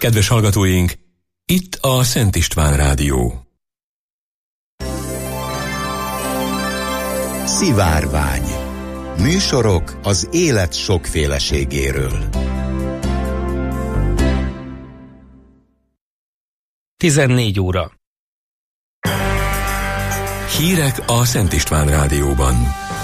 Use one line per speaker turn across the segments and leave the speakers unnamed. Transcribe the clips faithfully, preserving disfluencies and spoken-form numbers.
Kedves hallgatóink, itt a Szent István Rádió.
Szivárvány. Műsorok az élet sokféleségéről.
tizennégy óra.
Hírek a Szent István Rádióban.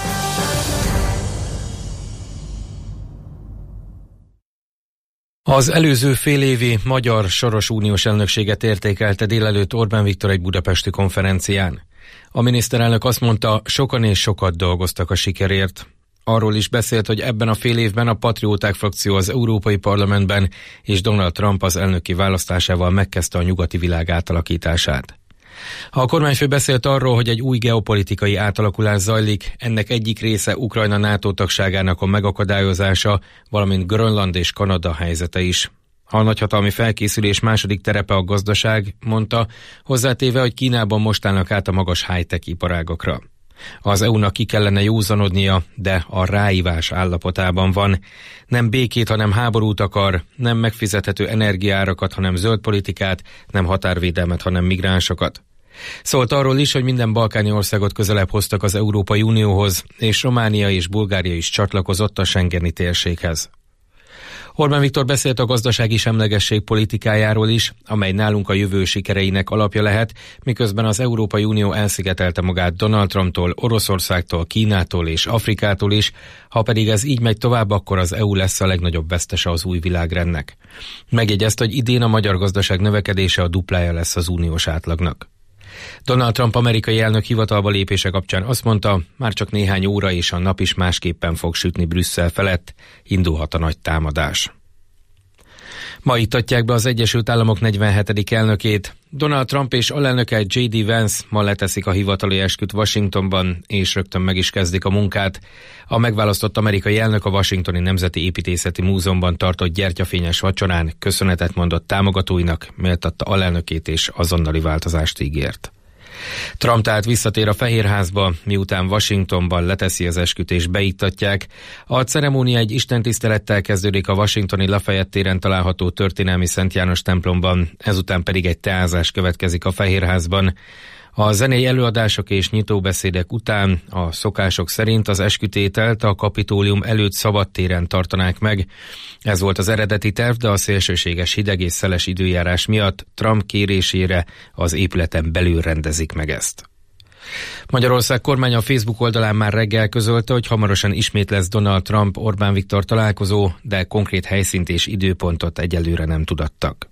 Az előző félévi magyar soros uniós elnökséget értékelte délelőtt Orbán Viktor egy budapesti konferencián. A miniszterelnök azt mondta, sokan és sokat dolgoztak a sikerért. Arról is beszélt, hogy ebben a fél évben a Patrióták frakció az Európai Parlamentben és Donald Trump az elnöki választásával megkezdte a nyugati világ átalakítását. A kormányfő beszélt arról, hogy egy új geopolitikai átalakulás zajlik, ennek egyik része Ukrajna NATO tagságának a megakadályozása, valamint Grönland és Kanada helyzete is. A nagyhatalmi felkészülés második terepe a gazdaság, mondta, hozzátéve, hogy Kínában most állnak át a magas high-tech iparágakra. Az é u-nak ki kellene józanodnia, de a ráívás állapotában van. Nem békét, hanem háborút akar, nem megfizethető energiaárakat, hanem zöld politikát, nem határvédelmet, hanem migránsokat. Szólt arról is, hogy minden balkáni országot közelebb hoztak az Európai Unióhoz, és Románia és Bulgária is csatlakozott a schengeni térséghez. Orbán Viktor beszélt a gazdasági semlegesség politikájáról is, amely nálunk a jövő sikereinek alapja lehet, miközben az Európai Unió elszigetelte magát Donald Trumptól, Oroszországtól, Kínától és Afrikától is, ha pedig ez így megy tovább, akkor az é u lesz a legnagyobb vesztese az új világrendnek. Megjegyezte, hogy idén a magyar gazdaság növekedése a duplája lesz az uniós átlagnak. Donald Trump amerikai elnök hivatalba lépése kapcsán azt mondta, már csak néhány óra és a nap is másképpen fog sütni Brüsszel felett, indulhat a nagy támadás. Ma ittatják be az Egyesült Államok negyvenhetedik elnökét. Donald Trump és alelnöke jé dé Vance ma leteszik a hivatali esküt Washingtonban, és rögtön meg is kezdik a munkát. A megválasztott amerikai elnök a Washingtoni Nemzeti Építészeti Múzeumban tartott gyertyafényes vacsorán köszönetet mondott támogatóinak, méltatta alelnökét és azonnali változást ígért. Trump tehát visszatér a Fehérházba, miután Washingtonban leteszi az esküt és beittatják. A ceremónia egy istentisztelettel kezdődik a washingtoni Lafayette téren található történelmi Szent János templomban, ezután pedig egy teázás következik a Fehérházban. A zenei előadások és nyitóbeszédek után a szokások szerint az eskütételt a Kapitólium előtt szabadtéren tartanák meg. Ez volt az eredeti terv, de a szélsőséges hideg és szeles időjárás miatt Trump kérésére az épületen belül rendezik meg ezt. Magyarország kormánya a Facebook oldalán már reggel közölte, hogy hamarosan ismét lesz Donald Trump Orbán Viktor találkozó, de konkrét helyszínt és időpontot egyelőre nem tudattak.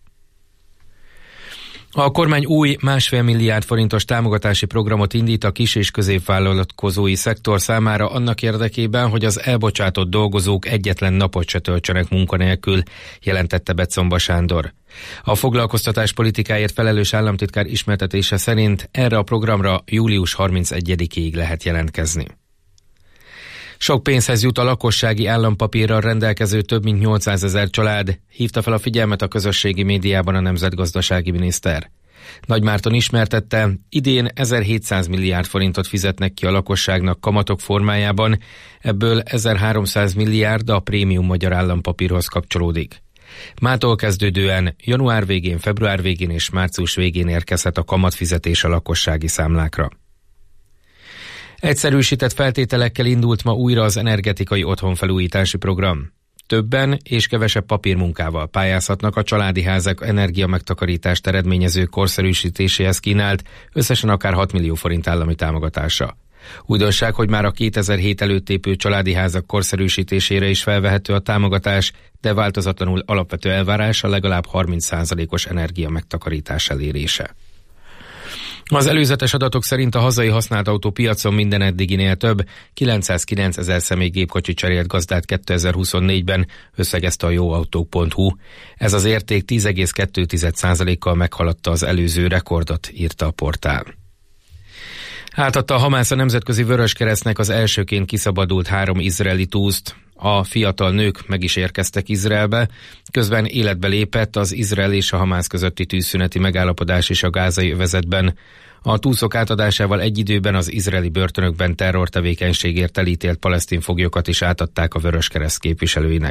A kormány új másfél milliárd forintos támogatási programot indít a kis- és középvállalkozói szektor számára annak érdekében, hogy az elbocsátott dolgozók egyetlen napot se töltsenek munkanélkül, jelentette Becomba Sándor. A foglalkoztatás politikáért felelős államtitkár ismertetése szerint erre a programra július harmincegyedikéig lehet jelentkezni. Sok pénzhez jut a lakossági állampapírral rendelkező több mint nyolcszázezer család, hívta fel a figyelmet a közösségi médiában a nemzetgazdasági miniszter. Nagy Márton ismertette, idén ezerhétszáz milliárd forintot fizetnek ki a lakosságnak kamatok formájában, ebből ezerháromszáz milliárd a prémium magyar állampapírhoz kapcsolódik. Mától kezdődően január végén, február végén és március végén érkezhet a kamatfizetés a lakossági számlákra. Egyszerűsített feltételekkel indult ma újra az energetikai otthonfelújítási program. Többen és kevesebb papírmunkával pályázhatnak a családi házak energiamegtakarítást eredményező korszerűsítéséhez kínált, összesen akár hat millió forint állami támogatása. Újdonság, hogy már a kétezer-hét előtt épült családi házak korszerűsítésére is felvehető a támogatás, de változatlanul alapvető elvárás a legalább harminc százalékos energiamegtakarítás elérése. Az előzetes adatok szerint a hazai használt autópiacon minden eddiginél több, kilencszázkilencezer személygépkocsi cserélt gazdát kétezer-huszonnégyben, összegezte a jóautók pont hu. Ez az érték tíz egész kettő százalékkal meghaladta az előző rekordot, írta a portál. Átadta a Hamász a Nemzetközi Vöröskeresztnek az elsőként kiszabadult három izraeli túszt. A fiatal nők meg is érkeztek Izraelbe, közben életbe lépett az Izrael és a Hamász közötti tűzszüneti megállapodás is a gázai övezetben. A túszok átadásával egy időben az izraeli börtönökben terrortevékenységért elítélt palesztin foglyokat is átadták a Vöröskereszt képviselőinek.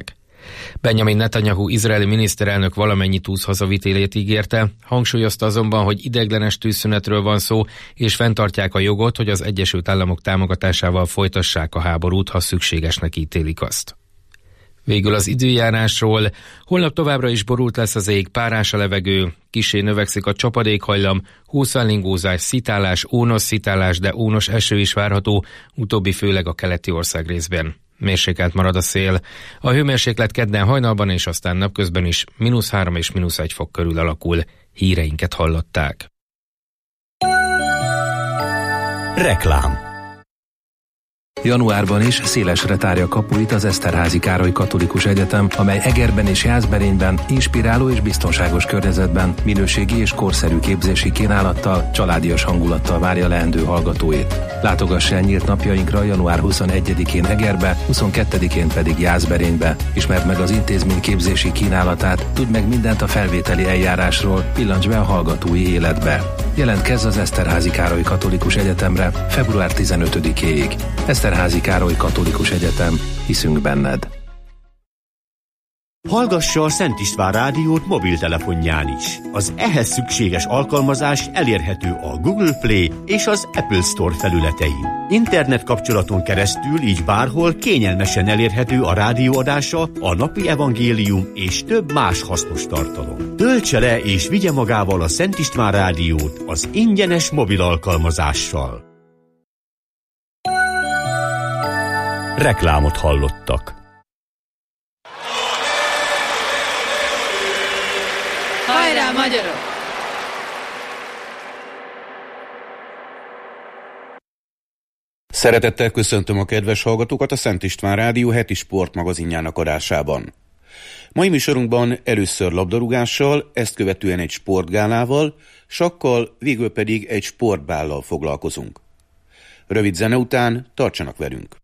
Benjamin Netanyahu izraeli miniszterelnök valamennyi túsz hazavitélét ígérte, hangsúlyozta azonban, hogy ideiglenes tűzszünetről van szó, és fenntartják a jogot, hogy az Egyesült Államok támogatásával folytassák a háborút, ha szükségesnek ítélik azt. Végül az időjárásról. Holnap továbbra is borult lesz az ég, párás a levegő, kissé növekszik a csapadékhajlam, hószálingózás, szitálás, ónos szitálás, de ónos eső is várható, utóbbi főleg a keleti ország részben. Mérsékelt marad a szél. A hőmérséklet kedden hajnalban és aztán napközben is mínusz három és mínusz egy fok körül alakul. Híreinket hallották.
Reklám.
Januárban is szélesre tárja kapuit az Eszterházy Károly Katolikus Egyetem, amely Egerben és Jászberényben inspiráló és biztonságos környezetben minőségi és korszerű képzési kínálattal, családias hangulattal várja leendő hallgatóit. Látogass el nyílt napjainkra január huszonegyedikén Egerbe, huszonkettedikén pedig Jászberénybe. Ismerd meg az intézmény képzési kínálatát, tudj meg mindent a felvételi eljárásról, pillancs be a hallgatói életbe. Jelentkezz az Eszterházy Károly Katolikus Egyetemre február tizenötödikéig. Eszterházy Károly Katolikus Egyetem. Hiszünk benned.
Hallgassa a Szent István Rádiót mobiltelefonján is. Az ehhez szükséges alkalmazás elérhető a Google Play és az Apple Store felületein. Internet kapcsolaton keresztül így bárhol kényelmesen elérhető a rádióadása, a napi evangélium és több más hasznos tartalom. Töltse le és vigye magával a Szent István Rádiót az ingyenes mobil alkalmazással.
Reklámot hallottak.
Hajrá, magyarok!
Szeretettel köszöntöm a kedves hallgatókat a Szent István Rádió heti sportmagazinjának adásában. Mai műsorunkban először labdarúgással, ezt követően egy sportgálával, sakkal, végül pedig egy sportbállal foglalkozunk. Rövid zene után tartsanak velünk!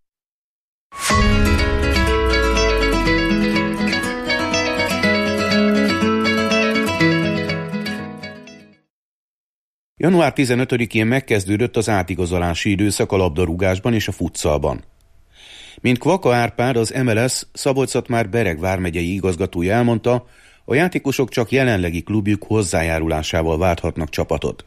január tizenötödikén megkezdődött az átigazolási időszak a labdarúgásban és a futszalban. Mint Kvaka Árpád, az em el es Szabolcs-Szatmár-Bereg vármegyei igazgatója elmondta, a játékosok csak jelenlegi klubjuk hozzájárulásával válthatnak csapatot.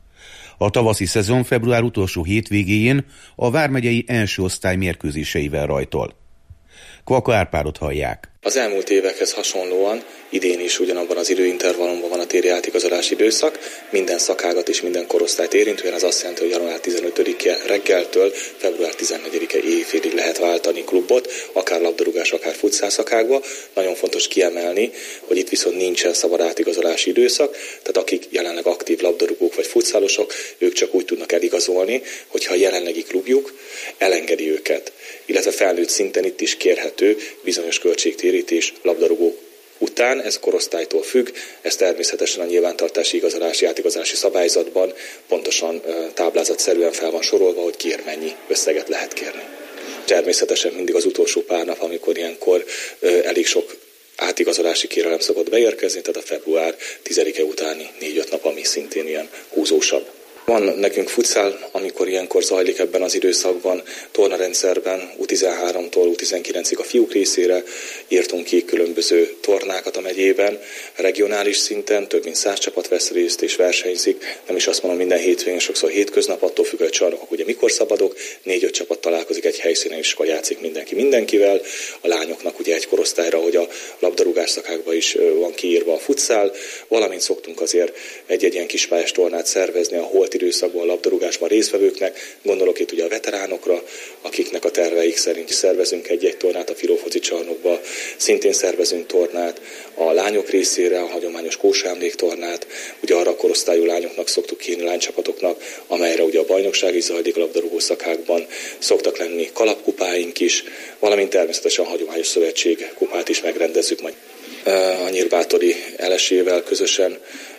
A tavaszi szezon február utolsó hétvégéjén a vármegyei első osztály mérkőzéseivel rajtol. Kvaka Árpádot hallják.
Az elmúlt évekhez hasonlóan idén is ugyanabban az időintervallumban van a téli átigazolási időszak, minden szakágat és minden korosztályt érintően, ez azt jelenti, hogy január tizenötödike reggeltől február tizennegyedike éjfélig lehet váltani klubot, akár labdarúgás, akár futszál szakákba. Nagyon fontos kiemelni, hogy itt viszont nincsen szabad átigazolási időszak, tehát akik jelenleg aktív labdarúgók vagy futszálosok, ők csak úgy tudnak eligazolni, hogyha a jelenlegi klubjuk elengedi őket, illetve felnőtt szinten itt is kérhető bizonyos költségtérítés labdarúgók után, ez korosztálytól függ, ez természetesen a nyilvántartási igazolási átigazolási szabályzatban pontosan táblázatszerűen fel van sorolva, hogy kiért mennyi összeget lehet kérni. Természetesen mindig az utolsó pár nap, amikor ilyenkor elég sok átigazolási kérelem szokott beérkezni, tehát a február tizedike utáni négy-öt nap, ami szintén ilyen húzósabb. Van nekünk futszál, amikor ilyenkor zajlik ebben az időszakban, tornarendszerben u tizenháromtól u tizenkilencig a fiúk részére írtunk ki különböző tornákat a megyében, regionális szinten több mint száz csapat vesz részt és versenyzik, nem is azt mondom minden hétvégén, sokszor hétköznap, attól függ, hogy csarnokok ugye mikor szabadok, négy-öt csapat találkozik egy helyszínen és akkor játszik mindenki mindenkivel, a lányoknak ugye egy korosztályra, hogy a labdarúgás szakákban is van kiírva a futszál, valamint szoktunk azért egy-egy ilyen kispályás tornát szervezni, ahol időszakban a labdarúgásban résztvevőknek, gondolok itt ugye a veteránokra, akiknek a terveik szerint szervezünk egy-egy tornát a Filófoci csarnokba, szintén szervezünk tornát a lányok részére, a hagyományos kósámléktornát, ugye arra a korosztályú lányoknak szoktuk kérni lánycsapatoknak, amelyre ugye a bajnokság is zajlik a labdarúgó szakákban, szoktak lenni kalapkupáink is, valamint természetesen a hagyományos szövetség kupát is megrendezzük majd. A Nyírbátori elesével közösen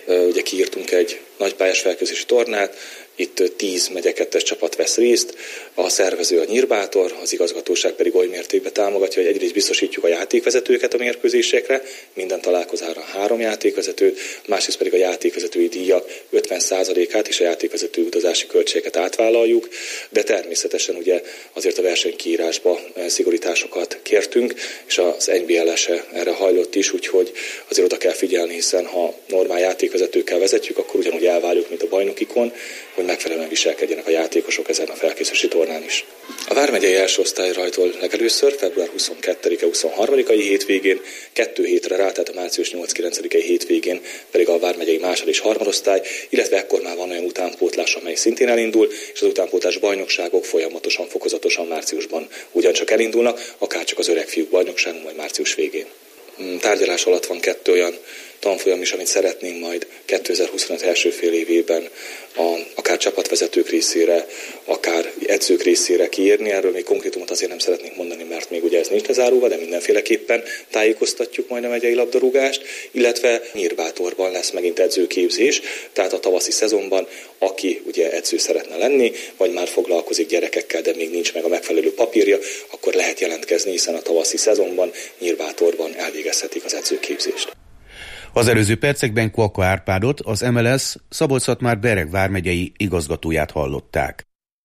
ugye kiírtunk egy nagypályás felkészülési tornát, itt tíz megye kettes csapat vesz részt, a szervező a Nyírbátor, az igazgatóság pedig oly mértékben támogatja, hogy egyrészt biztosítjuk a játékvezetőket a mérkőzésekre, minden találkozára három játékvezetőt, másrészt pedig a játékvezetői díjak ötven százalékát és a játékvezető utazási költségeket átvállaljuk, de természetesen ugye azért a versenykiírásba szigorításokat kértünk, és az en bé el se erre hajlott is, úgyhogy azért oda kell figyelni, hiszen ha normál játékvezetőkkel vezetjük, akkor ugyanúgy elvárjuk, mint a bajnokikon, hogy megfelelően viselkedjenek a játékosok ezen a felkészülési tornán is. A vármegyei első osztály rajtol legelőször február huszonkettedike huszonharmadikai hétvégén, kettő hétre rá, tehát a március nyolc-kilencedikei hétvégén pedig a vármegyei másod és harmadosztály, illetve ekkor már van olyan utánpótlás, amely szintén elindul, és az utánpótlás bajnokságok folyamatosan, fokozatosan márciusban ugyancsak elindulnak, akár csak az öreg fiúk bajnokságon, majd március végén. Tárgyalás alatt van kettő olyan tanfolyam is, amit szeretnénk majd kétezer-huszonöt első fél évében a, akár csapatvezetők részére, akár edzők részére kiírni. Erről még konkrétumot azért nem szeretnénk mondani, mert még ugye ez nincs lezárulva, de mindenféleképpen tájékoztatjuk majd a megyei labdarúgást, illetve Nyírbátorban lesz megint edzőképzés, tehát a tavaszi szezonban, aki ugye edző szeretne lenni, vagy már foglalkozik gyerekekkel, de még nincs meg a megfelelő papírja, akkor lehet jelentkezni, hiszen a tavaszi szezonban Nyírbátorban elvégezhetik az edzőképzést.
Az előző percekben Kvaka Árpádot, az em el es Szabolcs-Szatmár-Bereg vármegyei igazgatóját hallották.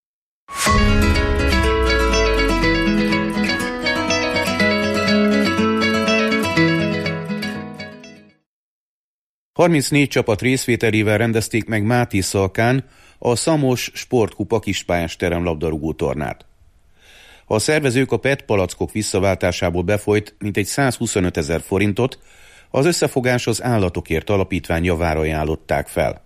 harmincnégy csapat részvételével rendezték meg Máté Szalkán a Szamos Sportkupa kispályás teremlabdarúgó tornát. A szervezők a pé e té palackok visszaváltásából befolyt mintegy százhuszonöt ezer forintot, az összefogás az Állatokért Alapítvány javára ajánlották fel.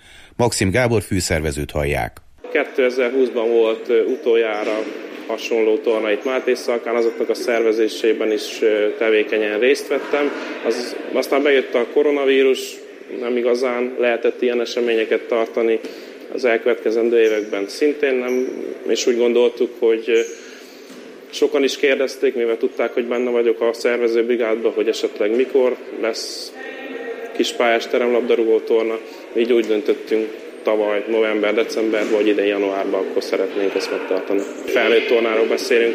Maxim Gábor főszervezőt hallják.
kétezer-húszban volt utoljára hasonló torna itt Máté Szalkán, azoknak a szervezésében is tevékenyen részt vettem. Az, aztán bejött a koronavírus, nem igazán lehetett ilyen eseményeket tartani az elkövetkezendő években szintén nem, és úgy gondoltuk, hogy sokan is kérdezték, mivel tudták, hogy benne vagyok a szervezőbrigádban, hogy esetleg mikor lesz kispályás teremlabdarúgó torna. Így úgy döntöttünk tavaly november-decemberben, vagy idén januárban, akkor szeretnénk ezt megtartani. Felnőtt tornáról beszélünk,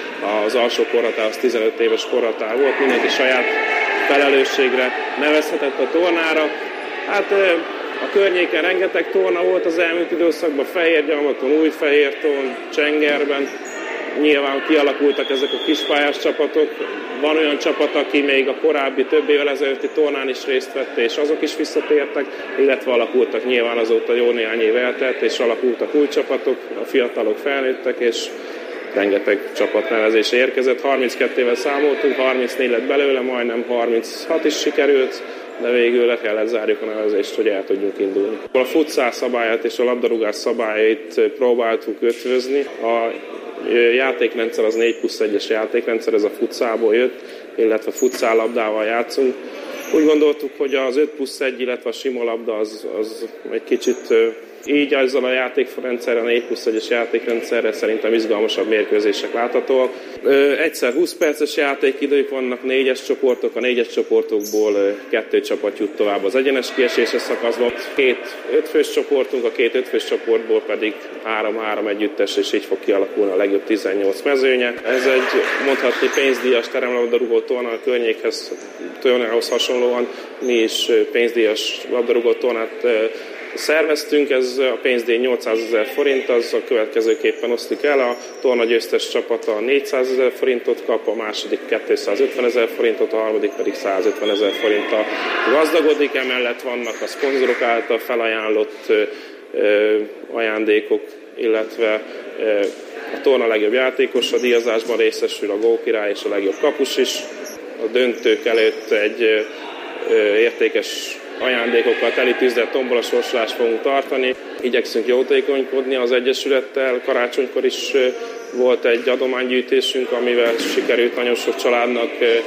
az alsó korhatár az tizenöt éves korhatár volt, mindenki saját felelősségre nevezhetett a tornára. Hát a környéken rengeteg torna volt az elmúlt időszakban, Fehérgyalmaton, Újfehérton, Csengerben. Nyilván kialakultak ezek a kispályás csapatok. Van olyan csapat, aki még a korábbi több évvel ezelőtti tornán is részt vett, és azok is visszatértek, illetve alakultak nyilván azóta jó néhány év eltelt, és alakultak új csapatok, a fiatalok felnőttek, és rengeteg csapatnevezés érkezett. harminckettővel számoltunk, harmincnégy lett belőle, majdnem harminchat is sikerült, de végül le kellett zárjuk a nevezést, hogy el tudjunk indulni. A futszál szabályát és a labdarúgás szabályait próbáltuk ötvözni. A játékrendszer az négy plusz egyes játékrendszer, ez a futszálból jött, illetve futszállabdával játszunk. Úgy gondoltuk, hogy az öt plusz egy, illetve a sima labda az, az egy kicsit így ezzel a játékrendszerre, a négy plusz egyes játékrendszerre szerintem izgalmasabb mérkőzések láthatóak. Egyszer húsz perces játékidők vannak, négyes csoportok, a négyes csoportokból kettő csapat jut tovább az egyenes kieséses szakaszba. Két ötfős csoportunk, a két ötfős csoportból pedig három-három együttes, és így fog kialakulni a legjobb tizennyolc mezőnye. Ez egy mondhatni pénzdíjas teremlabdarúgó torna a környékhez, tornához hasonlóan mi is pénzdíjas labdarúgó tornát szerveztünk, ez a pénzdíj nyolcszázezer forint, az a következőképpen oszlik el. A torna győztes csapata négyszázezer forintot kap, a második kétszázötvenezer forintot, a harmadik pedig százötvenezer forinttal gazdagodik. Emellett vannak a szponzorok által felajánlott ö, ö, ajándékok, illetve ö, a torna legjobb játékos, a díjazásban részesül a gólkirály és a legjobb kapus is. A döntők előtt egy ö, ö, értékes ajándékokkal teli tűzzel tombola sorsolást fogunk tartani. Igyekszünk jótékonykodni az Egyesülettel. Karácsonykor is volt egy adománygyűjtésünk, amivel sikerült nagyon sok családnak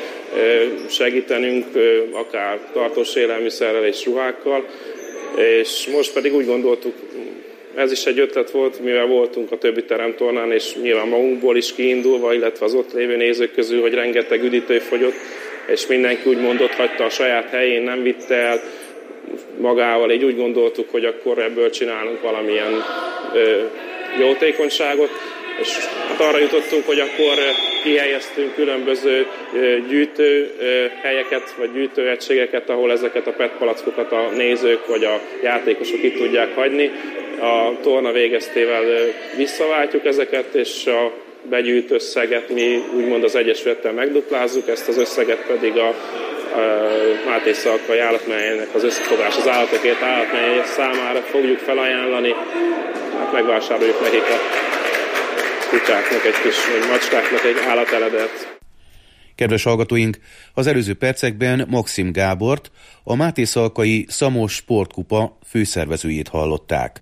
segítenünk, akár tartós élelmiszerrel és ruhákkal. És most pedig úgy gondoltuk, ez is egy ötlet volt, mivel voltunk a többi teremtornán, és nyilván magunkból is kiindulva, illetve az ott lévő nézők közül, hogy rengeteg üdítő fogyott, és mindenki úgy mondott, hagyta a saját helyén, nem vitte el. magával, így úgy gondoltuk, hogy akkor ebből csinálunk valamilyen ö, jótékonyságot, és hát arra jutottunk, hogy akkor kihelyeztünk különböző gyűjtő helyeket, vagy gyűjtőegységeket, ahol ezeket a pé é té palackokat a nézők vagy a játékosok itt tudják hagyni. A torna végeztével visszaváltjuk ezeket, és a begyűjt összeget mi úgymond az egyesülettel megduplázzuk, ezt az összeget pedig a, a Máté Szalkai állatmenhelynek az összefogás az állatokért állatmenhely számára fogjuk felajánlani. Hát megvásároljuk nekik a kutyáknak, egy kis macskáknak egy állateledet.
Kedves hallgatóink, az előző percekben Maxim Gábort, a Máté Szalkai Szamos Sportkupa főszervezőjét hallották.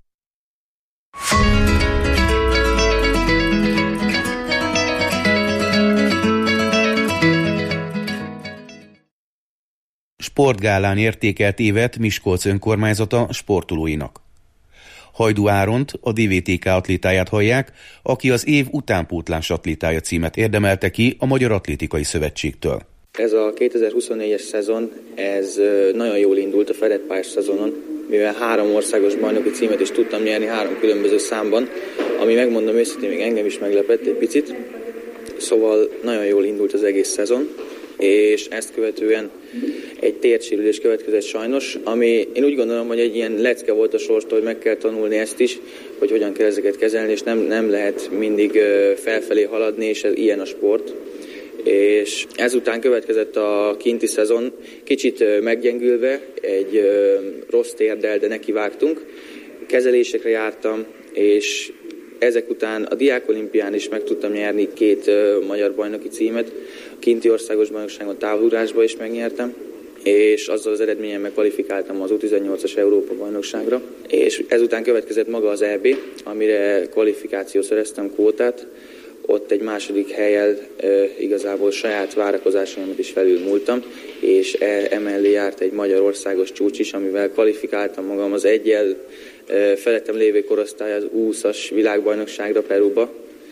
Sportgálán értékelt évet Miskolc önkormányzata sportolóinak. Hajdú Áront, a dé vé té ká atlétáját hallják, aki az év utánpótlás atlétája címet érdemelte ki a Magyar Atlétikai Szövetségtől.
Ez a kétezer-huszonnégyes szezon, ez nagyon jól indult a fedett pályás szezonon, mivel három országos bajnoki címet is tudtam nyerni három különböző számban, ami megmondom őszintén még engem is meglepett egy picit. Szóval nagyon jól indult az egész szezon, és ezt követően egy térsérülés következett sajnos, ami én úgy gondolom, hogy egy ilyen lecke volt a sorstól, hogy meg kell tanulni ezt is, hogy hogyan kell ezeket kezelni, és nem, nem lehet mindig felfelé haladni, és ez ilyen a sport. És ezután következett a kinti szezon, kicsit meggyengülve, egy rossz térdel, de nekivágtunk. Kezelésekre jártam, és ezek után a Diákolimpián is meg tudtam nyerni két magyar bajnoki címet, a kinti országos bajnokságon távolugrásba is megnyertem, és azzal az eredményemmel kvalifikáltam az U tizennyolcas Európa bajnokságra, és ezután következett maga az é bé, amire kvalifikációt szereztem, kvótát. Ott egy második hellyel e, igazából saját várakozásaimat is felülmúltam, és e, emellé járt egy magyarországos csúcs is, amivel kvalifikáltam magam az egyel e, felettem lévő korosztály az U húszas világbajnokságra Peruba,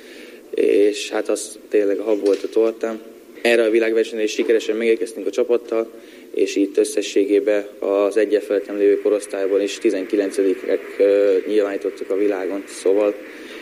és hát az tényleg a hab volt a tortám. Erre a világversenyre is sikeresen megérkeztünk a csapattal, és itt összességében az egyel felettem lévő korosztályban is tizenkilencedikek e, nyilvánítottak a világon, szóval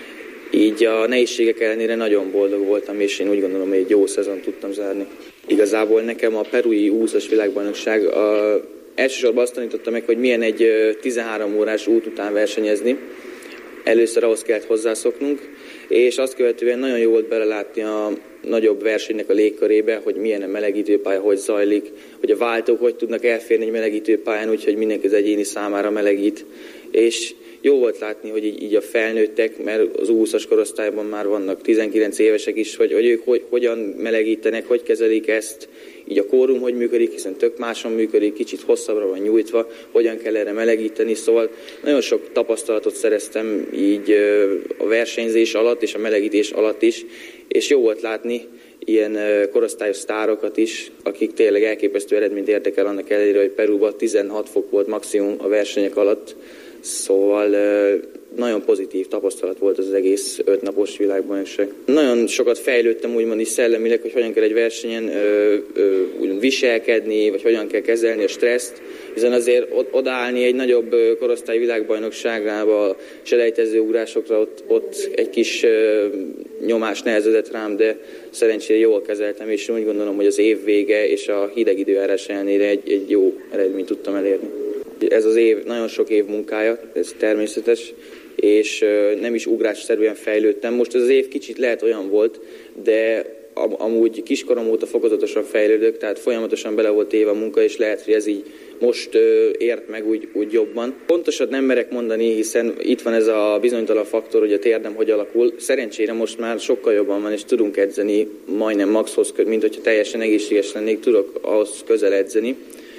így a nehézségek ellenére nagyon boldog voltam, és én úgy gondolom, hogy egy jó szezon tudtam zárni. Igazából nekem a perui U húszas világbajnokság a, elsősorban azt tanította meg, hogy milyen egy tizenhárom órás út után versenyezni. Először ahhoz kellett hozzászoknunk, és azt követően nagyon jó volt belelátni a nagyobb versenynek a légkörébe, hogy milyen a melegítőpálya, hogy zajlik, hogy a váltók hogy tudnak elférni egy melegítőpályán, úgyhogy mindenki az egyéni számára melegít. És jó volt látni, hogy így, így a felnőttek, mert az U húszas korosztályban már vannak tizenkilenc évesek is, hogy, hogy ők hogy, hogyan melegítenek, hogy kezelik ezt, így a kórum hogy működik, hiszen tök máson működik, kicsit hosszabbra van nyújtva, hogyan kell erre melegíteni, szóval nagyon sok tapasztalatot szereztem így a versenyzés alatt és a melegítés alatt is, és jó volt látni ilyen korosztályos sztárokat is, akik tényleg elképesztő eredményt értek el annak ellenére, hogy Perúban tizenhat fok volt maximum a versenyek alatt. Szóval nagyon pozitív tapasztalat volt az egész ötnapos világbajnokság. Nagyon sokat fejlődtem úgymond is szellemileg, hogy hogyan kell egy versenyen ö, ö, viselkedni, vagy hogyan kell kezelni a stresszt, hiszen azért odaállni egy nagyobb korosztály világbajnokságába, selejtező ugrásokra, ott, ott egy kis ö, nyomás nehezedett rám, de szerencsére jól kezeltem, és úgy gondolom, hogy az év vége és a hideg időjárás ellenére egy, egy jó eredményt tudtam elérni. Ez az év nagyon sok év munkája, ez természetes, és nem is ugrásszerűen fejlődtem. Most ez az év kicsit lehet olyan volt, de amúgy kiskorom óta fokozatosan fejlődök, tehát folyamatosan bele volt éve a munka, és lehet, hogy ez így most ért meg úgy, úgy jobban. Pontosat nem merek mondani, hiszen itt van ez a bizonytalan faktor, hogy a térdem hogy alakul. Szerencsére most már sokkal jobban van, és tudunk edzeni majdnem maxhoz, mint hogyha teljesen egészséges lennék, tudok ahhoz közel edzeni.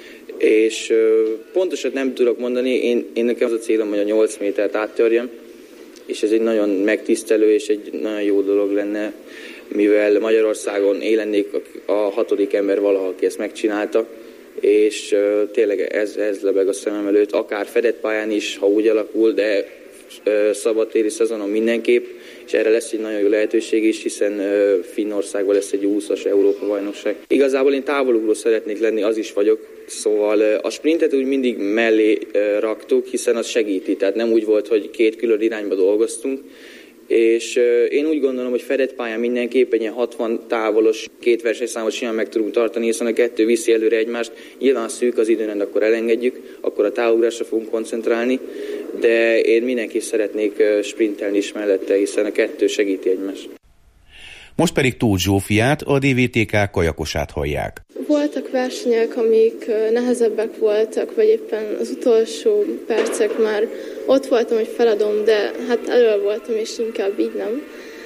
És ö, pontosat nem tudok mondani, én, én nekem az a célom, hogy a nyolc métert áttörjem, és ez egy nagyon megtisztelő és egy nagyon jó dolog lenne, mivel Magyarországon élennék a hatodik ember valaha, aki ezt megcsinálta, és ö, tényleg ez, ez lebeg a szemem előtt, akár fedett pályán is, ha úgy alakul, de szabadtéri szezonon mindenképp, és erre lesz egy nagyon jó lehetőség is, hiszen Finnországban lesz egy úszas Európa-bajnokság. Igazából én távolugró szeretnék lenni, az is vagyok, szóval a sprintet úgy mindig mellé raktuk, hiszen az segíti, tehát nem úgy volt, hogy két külön irányba dolgoztunk, és én úgy gondolom, hogy fedett pályán mindenképpen ilyen hatvan távolos két versenyszámot simán meg tudunk tartani, hiszen a kettő viszi előre egymást. Nyilván szűk az időrend, akkor elengedjük, akkor a távugrásra fogunk koncentrálni, de én mindenki szeretnék sprintelni is mellette, hiszen a kettő segíti egymást.
Most pedig Tóth Zsófiát, a dé vé té ká kajakosát hallják.
Voltak versenyek, amik nehezebbek voltak, vagy éppen az utolsó percek már ott voltam, hogy feladom, de hát elől voltam, és inkább így nem.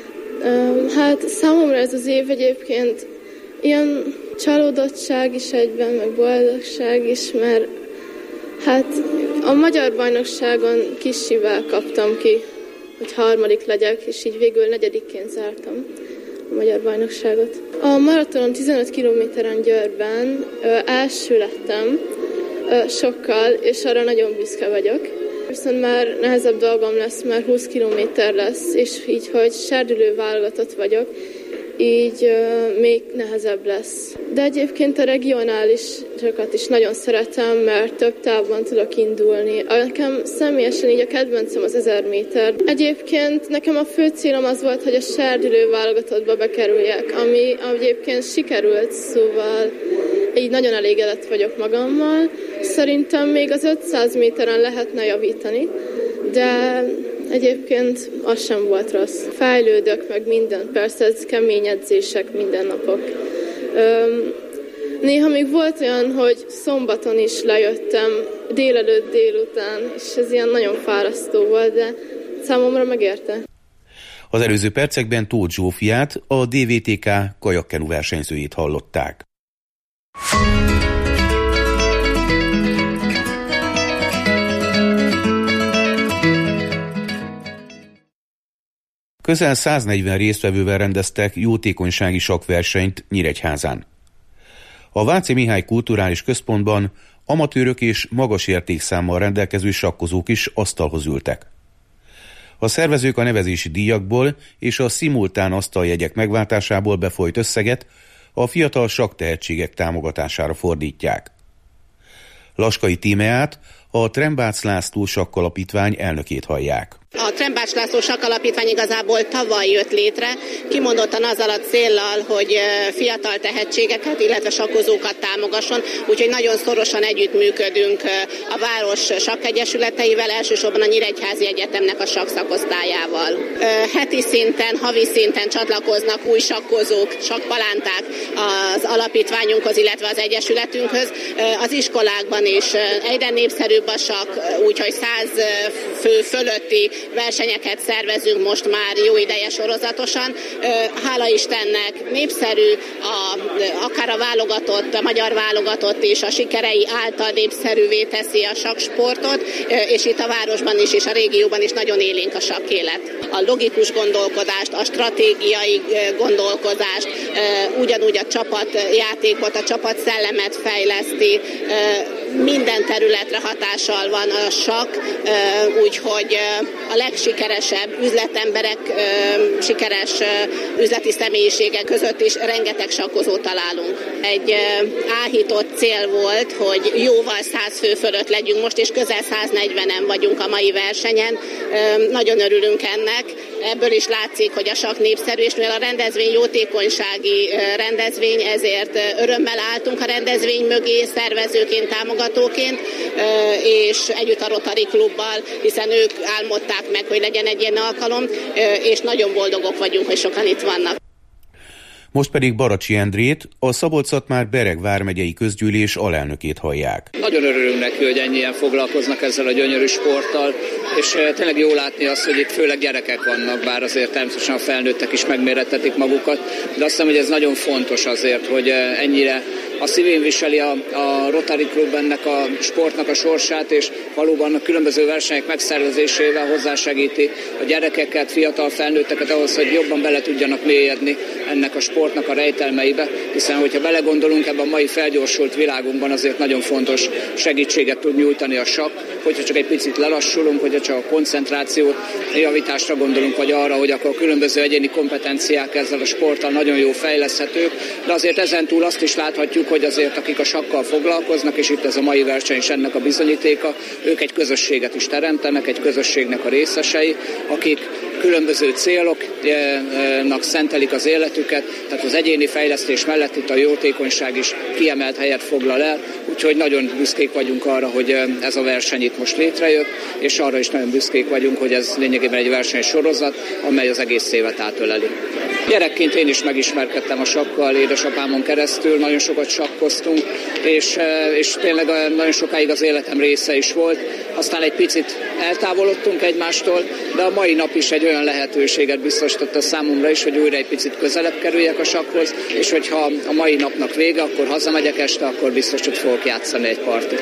Hát számomra ez az év egyébként ilyen csalódottság is egyben, meg boldogság is, mert hát a magyar bajnokságon kisivel kaptam ki, hogy harmadik legyek, és így végül negyedikként zártam a magyar bajnokságot. A maratonon tizenöt kilométeren Győrben ö, első lettem ö, sokkal, és arra nagyon büszke vagyok. Viszont már nehezebb dolgom lesz, mert húsz kilométer lesz, és így, hogy serdülő válogatott vagyok, így uh, még nehezebb lesz. De egyébként a regionálisokat is nagyon szeretem, mert több távban tudok indulni. Nekem személyesen így a kedvencem az ezer méter. Egyébként nekem a fő célom az volt, hogy a serdülő válogatottba bekerüljek, ami egyébként sikerült, szóval így nagyon elégedett vagyok magammal. Szerintem még az ötszáz méteren lehetne javítani, de egyébként az sem volt rossz. Fejlődök meg minden, persze ez kemény edzések minden napok. Öm, néha még volt olyan, hogy szombaton is lejöttem délelőtt délután, és ez ilyen nagyon fárasztó volt, de számomra megérte.
Az előző percekben Tóth Zsófiát, a dé vé té ká kajakkenu versenyzőjét hallották. Közel száznegyven résztvevővel rendeztek jótékonysági sakkversenyt Nyíregyházán. A Váci Mihály Kulturális Központban amatőrök és magas értékszámmal rendelkező sakkozók is asztalhoz ültek. A szervezők a nevezési díjakból és a szimultán asztaljegyek megváltásából befolyt összeget a fiatal sakktehetségek támogatására fordítják. Laskai Tímeát, a Trembác László Sakkalapítvány elnökét hallják.
A Trembác László Sakkalapítvány igazából tavaly jött létre, kimondottan azzal a céllal, hogy fiatal tehetségeket, illetve sakkozókat támogasson, úgyhogy nagyon szorosan együttműködünk a város sakkegyesületeivel, elsősorban a Nyíregyházi Egyetemnek a sakkszakosztályával. Heti szinten, havi szinten csatlakoznak új sakkozók, sakkpalánták az alapítványunkhoz, illetve az egyesületünkhöz. Az iskolákban is egyre népszerűbb a sakk, úgyhogy száz fő fölötti versenyeket szervezünk most már jó ideje sorozatosan. Hála Istennek népszerű, a, akár a válogatott, a magyar válogatott is a sikerei által népszerűvé teszi a sakksportot, és itt a városban is, és a régióban is nagyon élénk a sakkélet. A logikus gondolkodást, a stratégiai gondolkodást, ugyanúgy a csapatjátékot, a csapatszellemet fejleszti, minden területre hatással van a sakk, úgyhogy a legsikeresebb üzletemberek, sikeres üzleti személyiségek között is rengeteg sakkozót találunk. Egy áhított cél volt, hogy jóval száz fő fölött legyünk most, és közel száznegyvenen vagyunk a mai versenyen. Nagyon örülünk ennek. Ebből is látszik, hogy a sakk népszerű, és mivel a rendezvény jótékonysági rendezvény, ezért örömmel álltunk a rendezvény mögé szervezőként, támogatóként, és együtt a Rotary Klubbal, hiszen ők álmodták meg, hogy legyen egy ilyen alkalom, és nagyon boldogok vagyunk, hogy sokan itt vannak.
Most pedig Baracsi Endrét, a Szabolcs-Szatmár-Bereg vármegyei közgyűlés alelnökét hallják.
Nagyon örülünk neki, hogy ennyien foglalkoznak ezzel a gyönyörű sporttal, és tényleg jó látni azt, hogy itt főleg gyerekek vannak, bár azért természetesen a felnőttek is megmérettetik magukat, de azt hiszem, hogy ez nagyon fontos azért, hogy ennyire a szívén viseli a, a Rotary Klub ennek a sportnak a sorsát, és valóban a különböző versenyek megszervezésével hozzásegíti a gyerekeket, fiatal felnőtteket ahhoz, hogy jobban bele tudjanak mélyedni ennek a sport sportnak a rejtelmeibe, hiszen hogyha belegondolunk ebben a mai felgyorsult világunkban, azért nagyon fontos segítséget tud nyújtani a sakk, hogyha csak egy picit lelassulunk, hogyha csak a koncentrációt, javításra gondolunk, vagy arra, hogy akkor a különböző egyéni kompetenciák ezzel a sporttal nagyon jó fejleszthetők, de azért ezen túl azt is láthatjuk, hogy azért akik a sakkal foglalkoznak, és itt ez a mai verseny is ennek a bizonyítéka, ők egy közösséget is teremtenek, egy közösségnek a részesei, akik különböző céloknak szentelik az életüket, tehát az egyéni fejlesztés mellett itt a jótékonyság is kiemelt helyet foglal el, úgyhogy nagyon büszkék vagyunk arra, hogy ez a verseny itt most létrejött, és arra is nagyon büszkék vagyunk, hogy ez lényegében egy versenysorozat, amely az egész évet átöleli. Gyerekként én is megismerkedtem a sakkal, édesapámon keresztül, nagyon sokat sakkoztunk, és, és tényleg nagyon sokáig az életem része is volt. Aztán egy picit eltávolodtunk egymástól, de a mai nap is egy olyan lehetőséget biztosította számomra is, hogy újra egy picit közelebb kerüljek a sakkhoz, és hogyha a mai napnak vége, akkor hazamegyek este, akkor biztos, hogy fogok játszani egy partit.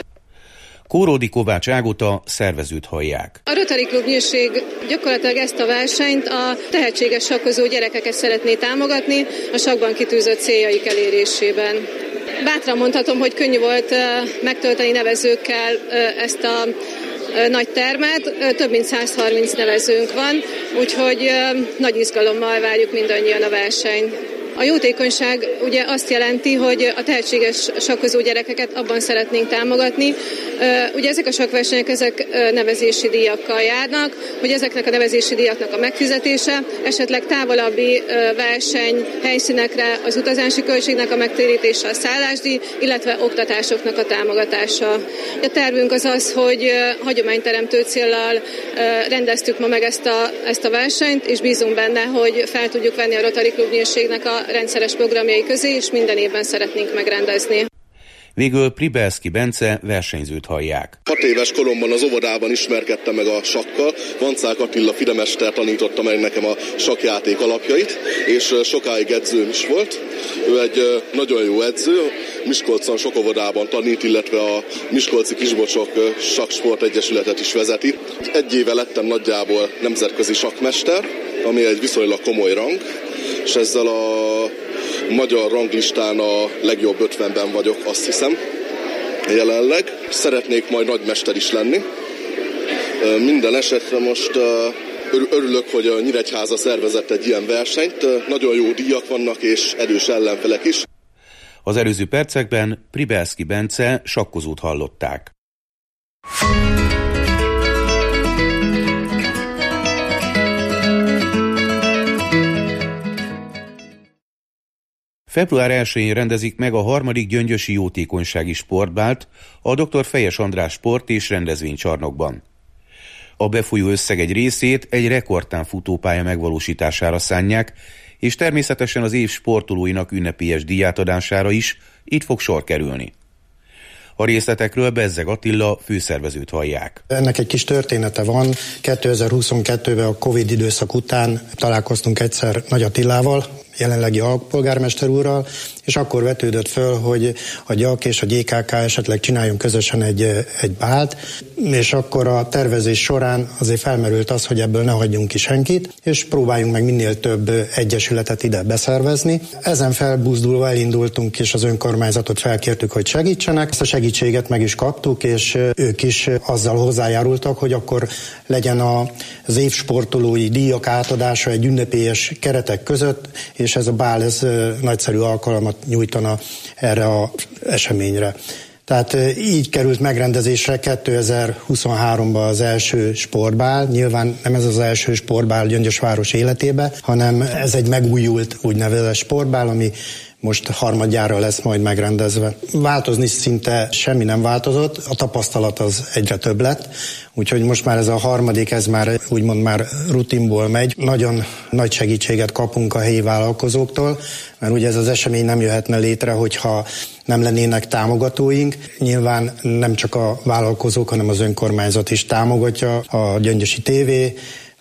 Kóródi Kovács Ágota szervezőt hallják.
A Rotary Klub Nyírség gyakorlatilag ezt a versenyt a tehetséges sakkozó gyerekeket szeretné támogatni a sakkban kitűzött céljaik elérésében. Bátran mondhatom, hogy könnyű volt megtölteni nevezőkkel ezt a nagy termet, több mint száz harminc nevezőnk van, úgyhogy nagy izgalommal várjuk mindannyian a versenyt. A jótékonyság ugye azt jelenti, hogy a tehetséges sakkozó gyerekeket abban szeretnénk támogatni. Ugye ezek a sakkversenyek, ezek nevezési díjakkal járnak, hogy ezeknek a nevezési díjaknak a megfizetése, esetleg távolabbi verseny helyszínekre az utazási költségnek a megtérítése, a szállásdíj, illetve oktatásoknak a támogatása. A tervünk az az, hogy hagyományteremtő céllal rendeztük ma meg ezt a, ezt a versenyt, és bízunk benne, hogy fel tudjuk venni a Rotary Klub Nyírségnek a rendszeres programjai közé, és minden évben szeretnénk megrendezni.
Végül Pribelszki Bence versenyzőt hallják.
Hat éves koromban az óvodában ismerkedtem meg a sakkal. Vancák Attila fidemester tanította meg nekem a sakkjáték alapjait, és sokáig edzőm is volt. Ő egy nagyon jó edző, Miskolcon sok óvodában tanít, illetve a Miskolci Kisbocsok Sakksport Egyesületet is vezeti. Egy éve lettem nagyjából nemzetközi sakkmester, ami egy viszonylag komoly rang, és ezzel a magyar ranglistán a legjobb ötvenben vagyok, azt hiszem, jelenleg. Szeretnék majd nagymester is lenni. Minden esetre most örülök, hogy a Nyíregyháza szervezett egy ilyen versenyt. Nagyon jó díjak vannak és erős ellenfelek is.
Az előző percekben Pribelszki Bence sakkozót hallották. február elsején rendezik meg a harmadik gyöngyösi jótékonysági sportbált a dr. Fejes András sport- és rendezvénycsarnokban. A befolyó összeg egy részét egy rekordtán futópálya megvalósítására szánják, és természetesen az év sportolóinak ünnepélyes díjátadására is itt fog sor kerülni. A részletekről Bezzeg Attila főszervezőt hallják.
Ennek egy kis története van. kétezer-huszonkettőben a Covid időszak után találkoztunk egyszer Nagy Attilával, jelenlegi alpolgármester úrral, és akkor vetődött föl, hogy a gyak és a gé ká ká esetleg csináljon közösen egy, egy bált, és akkor a tervezés során azért felmerült az, hogy ebből ne hagyjunk ki senkit, és próbáljunk meg minél több egyesületet ide beszervezni. Ezen felbuzdulva elindultunk, és az önkormányzatot felkértük, hogy segítsenek. Ezt a segítséget meg is kaptuk, és ők is azzal hozzájárultak, hogy akkor legyen az évsportolói díjak átadása egy ünnepélyes keretek között, és ez a bál ez nagyszerű alkalmat nyújtana erre az eseményre. Tehát így került megrendezésre kétezer-huszonháromban az első sportbál. Nyilván nem ez az első sportbál Gyöngyösváros életébe, hanem ez egy megújult úgynevezett sportbál, ami most harmadjára lesz majd megrendezve. Változni szinte semmi nem változott, a tapasztalat az egyre több lett, úgyhogy most már ez a harmadik, ez már úgymond már rutinból megy. Nagyon nagy segítséget kapunk a helyi vállalkozóktól, mert ugye ez az esemény nem jöhetne létre, hogyha nem lennének támogatóink. Nyilván nem csak a vállalkozók, hanem az önkormányzat is támogatja, a Gyöngyösi té vé,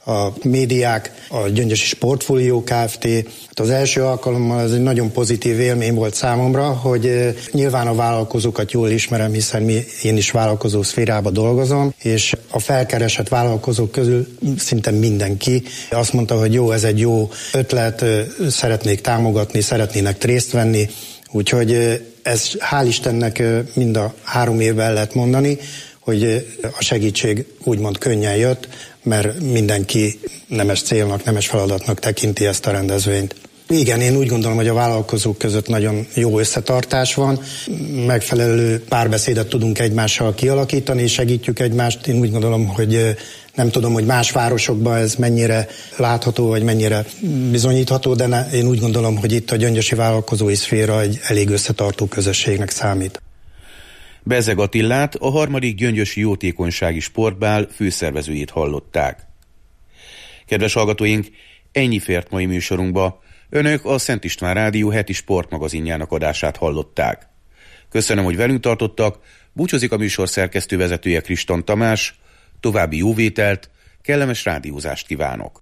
a médiák, a Gyöngyösi Sportfólió Kft. Hát az első alkalommal ez egy nagyon pozitív élmény volt számomra, hogy nyilván a vállalkozókat jól ismerem, hiszen mi, én is vállalkozó szférában dolgozom, és a felkeresett vállalkozók közül szinte mindenki azt mondta, hogy jó, ez egy jó ötlet, szeretnék támogatni, szeretnének részt venni, úgyhogy ez hál' Istennek mind a három évben lehet mondani, hogy a segítség úgymond könnyen jött, mert mindenki nemes célnak, nemes feladatnak tekinti ezt a rendezvényt. Igen, én úgy gondolom, hogy a vállalkozók között nagyon jó összetartás van, megfelelő párbeszédet tudunk egymással kialakítani, segítjük egymást. Én úgy gondolom, hogy nem tudom, hogy más városokban ez mennyire látható, vagy mennyire bizonyítható, de ne, én úgy gondolom, hogy itt a gyöngyösi vállalkozói szféra egy elég összetartó közösségnek számít.
Bezeg Attillát, a harmadik gyöngyösi jótékonysági sportbál főszervezőjét hallották. Kedves hallgatóink, ennyi fért mai műsorunkba. Önök a Szent István Rádió heti sportmagazinjának adását hallották. Köszönöm, hogy velünk tartottak, búcsúzik a műsor szerkesztő vezetője Kriston Tamás, további jó vételt, kellemes rádiózást kívánok.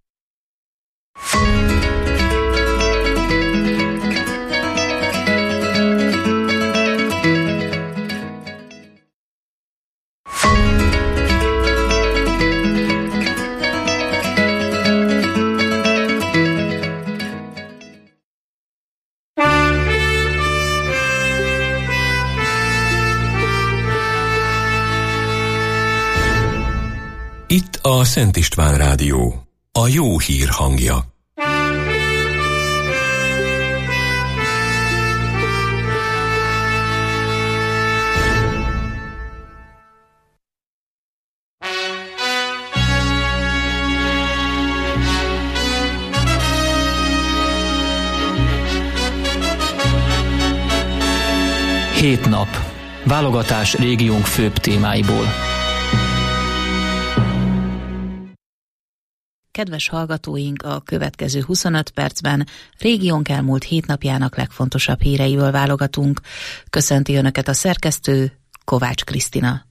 Itt a Szent István Rádió, a jó hír hangja.
Hét nap. Válogatás régiónk főbb témáiból.
Kedves hallgatóink, a következő huszonöt percben régiónk elmúlt hét napjának legfontosabb híreiről válogatunk. Köszönti Önöket a szerkesztő, Kovács Krisztina.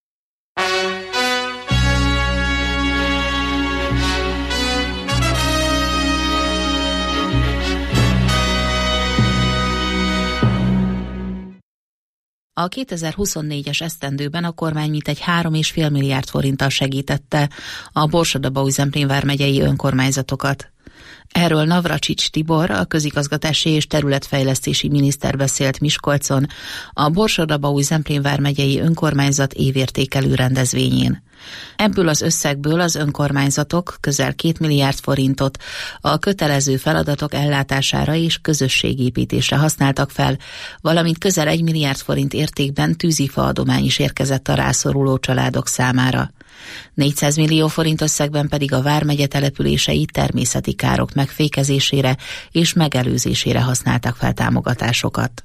A kétezer-huszonnégyes esztendőben a kormány mintegy három egész öt milliárd forinttal segítette a Borsod-Abaúj-Zemplén vármegyei önkormányzatokat. Erről Navracsics Tibor, a közigazgatási és területfejlesztési miniszter beszélt Miskolcon a Borsod-Abaúj-Zemplén vármegyei önkormányzat évértékelő rendezvényén. Ebből az összegből az önkormányzatok közel két milliárd forintot a kötelező feladatok ellátására és közösségépítésre használtak fel, valamint közel egy milliárd forint értékben tűzifa adomány is érkezett a rászoruló családok számára. négyszáz millió forint összegben pedig a vármegye települései természeti károk megfékezésére és megelőzésére használtak fel támogatásokat.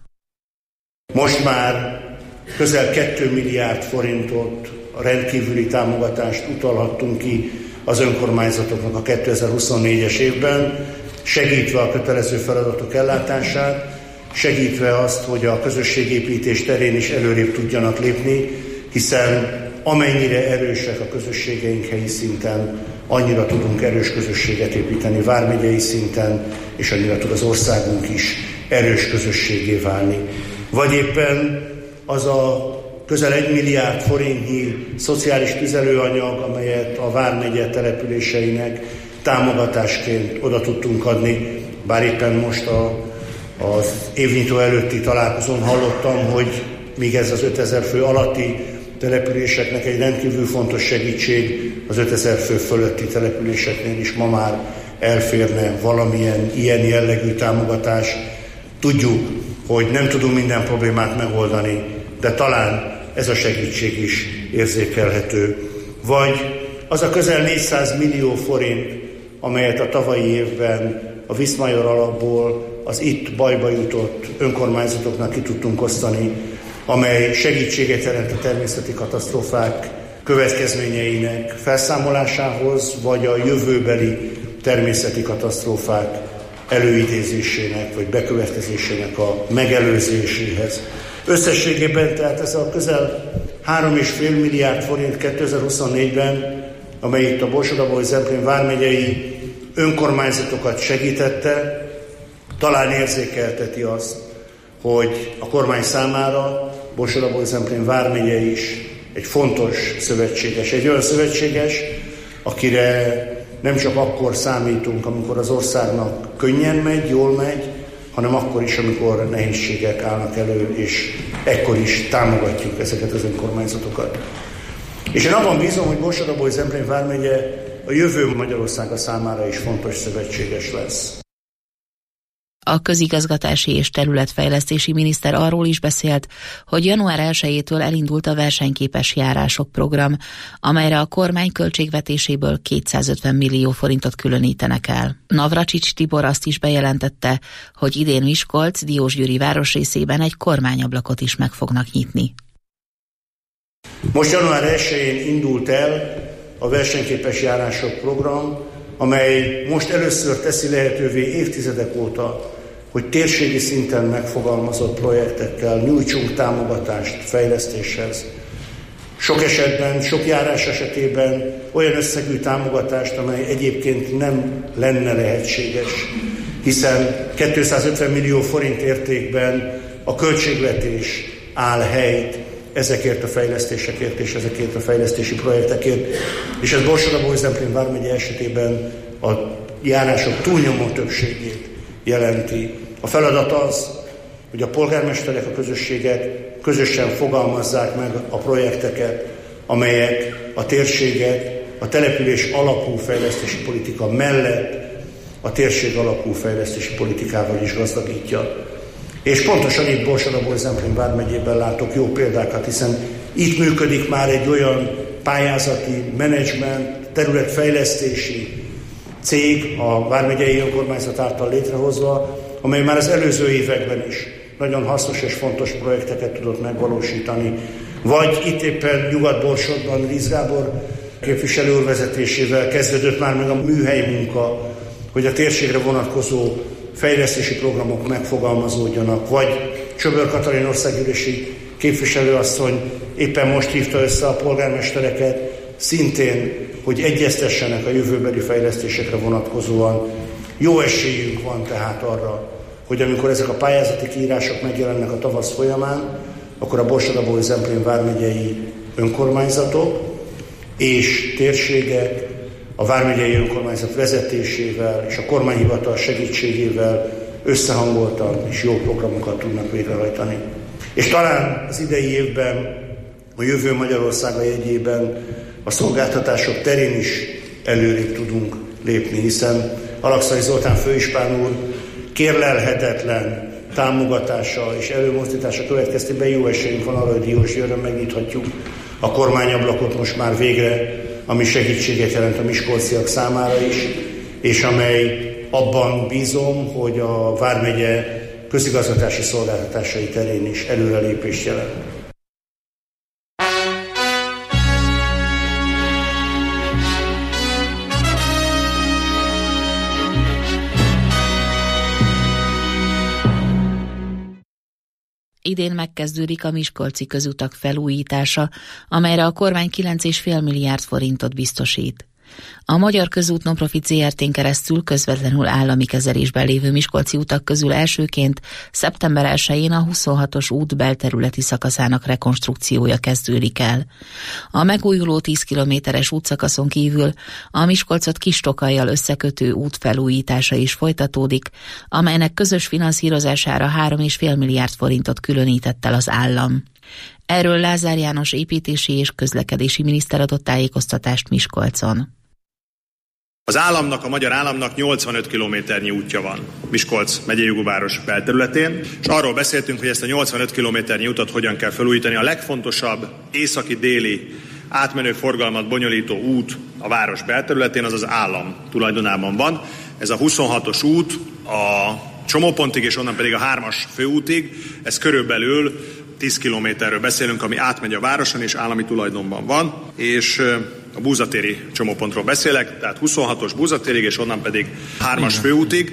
Most már közel két milliárd forintot a rendkívüli támogatást utalhattunk ki az önkormányzatoknak a kétezer-huszonnégyes évben, segítve a kötelező feladatok ellátását, segítve azt, hogy a közösségépítés terén is előrébb tudjanak lépni, hiszen amennyire erősek a közösségeink helyi szinten, annyira tudunk erős közösséget építeni vármegyei szinten, és annyira tud az országunk is erős közösségé válni. Vagy éppen az a közel egy milliárd forintnyi szociális tüzelőanyag, amelyet a vármegye településeinek támogatásként oda tudtunk adni, bár éppen most a, az évnyitó előtti találkozón hallottam, hogy míg ez az ötezer fő alatti településeknek egy rendkívül fontos segítség, az ötezer fő fölötti településeknél is ma már elférne valamilyen ilyen jellegű támogatás. Tudjuk, hogy nem tudunk minden problémát megoldani, de talán ez a segítség is érzékelhető. Vagy az a közel négyszáz millió forint, amelyet a tavalyi évben a Viszmajor alapból az itt bajba jutott önkormányzatoknak ki tudtunk osztani, amely segítséget jelent a természeti katasztrófák következményeinek felszámolásához, vagy a jövőbeli természeti katasztrófák előidézésének, vagy bekövetkezésének a megelőzéséhez. Összességében tehát ez a közel három egész öt milliárd forint kétezer-huszonnégyben amely itt a Borsod-Abaúj-Zemplén vármegyei önkormányzatokat segítette, talán érzékelteti azt, hogy a kormány számára Borsod-Abaúj-Zemplén vármegye is egy fontos szövetséges, egy olyan szövetséges, akire nem csak akkor számítunk, amikor az országnak könnyen megy, jól megy, hanem akkor is, amikor nehézségek állnak elő, és ekkor is támogatjuk ezeket az önkormányzatokat. És én abban bízom, hogy Borsod-Abaúj-Zemplén vármegye a jövő Magyarországa számára is fontos szövetséges lesz.
A közigazgatási és területfejlesztési miniszter arról is beszélt, hogy január elsejétől elindult a versenyképes járások program, amelyre a kormány költségvetéséből kétszázötven millió forintot különítenek el. Navracsics Tibor azt is bejelentette, hogy idén Miskolc Diósgyőri városrészében egy kormányablakot is meg fognak nyitni.
Most január elsején indult el a versenyképes járások program, amely most először teszi lehetővé évtizedek óta, hogy térségi szinten megfogalmazott projektekkel nyújtsunk támogatást fejlesztéshez. Sok esetben, sok járás esetében olyan összegű támogatást, amely egyébként nem lenne lehetséges, hiszen kétszázötven millió forint értékben a költségvetés áll helyt ezekért a fejlesztésekért és ezekért a fejlesztési projektekért, és ez Borsod-Abaúj-Zemplén vármegye esetében a járások túlnyomó többségét jelenti. A feladat az, hogy a polgármesterek, a közösségek közösen fogalmazzák meg a projekteket, amelyek a térséget a település alapú fejlesztési politika mellett a térség alapú fejlesztési politikával is gazdagítja. És pontosan itt Borsod-Abaúj-Zemplén vármegyében látok jó példákat, hiszen itt működik már egy olyan pályázati, menedzsment, területfejlesztési cég a vármegyei önkormányzat által létrehozva, amely már az előző években is nagyon hasznos és fontos projekteket tudott megvalósítani. Vagy itt éppen Nyugat-Borsodban Ríz Gábor képviselő úr vezetésével kezdődött már meg a műhely munka, hogy a térségre vonatkozó fejlesztési programok megfogalmazódjanak, vagy Csöbör Katalin országgyűlési képviselőasszony éppen most hívta össze a polgármestereket, szintén, hogy egyeztessenek a jövőbeli fejlesztésekre vonatkozóan. Jó esélyünk van tehát arra, hogy amikor ezek a pályázati kiírások megjelennek a tavasz folyamán, akkor a Borsod-Abaúj-Zemplén vármegyei önkormányzatok és térségek a vármegyei önkormányzat vezetésével és a kormányhivatal segítségével összehangoltan és jó programokat tudnak végrehajtani. És talán az idei évben, a jövő Magyarországa jegyében a szolgáltatások terén is előrébb tudunk lépni, hiszen Alakszai Zoltán főispán úr kérlelhetetlen támogatása és előmozdítása következtében jó esélyünk van arra, hogy Diósgyőrön megnyithatjuk a kormányablakot most már végre, ami segítséget jelent a miskolciak számára is, és amely abban bízom, hogy a vármegye közigazgatási szolgáltatásai terén is előrelépést jelent.
Idén megkezdődik a miskolci közutak felújítása, amelyre a kormány kilenc egész öt milliárd forintot biztosít. A Magyar Közút Nonprofit zé er té-n keresztül közvetlenül állami kezelésben lévő miskolci utak közül elsőként szeptember elsején a huszonhatos út belterületi szakaszának rekonstrukciója kezdődik el. A megújuló tíz kilométeres útszakaszon kívül a Miskolcot Kis-Tokallyal összekötő út felújítása is folytatódik, amelynek közös finanszírozására három egész öt milliárd forintot különített el az állam. Erről Lázár János építési és közlekedési miniszter adott tájékoztatást Miskolcon.
Az államnak, a magyar államnak nyolcvanöt kilométernyi útja van Miskolc megyei jogúváros belterületén, és arról beszéltünk, hogy ezt a nyolcvanöt kilométernyi utat hogyan kell felújítani. A legfontosabb északi-déli átmenő forgalmat bonyolító út a város belterületén, az az állam tulajdonában van. Ez a huszonhatos út a csomópontig, és onnan pedig a hármas főútig, ez körülbelül tíz kilométerről beszélünk, ami átmegy a városon és állami tulajdonban van, és a búzatéri csomópontról beszélek, tehát huszonhatos búzatérig, és onnan pedig hármas főútig.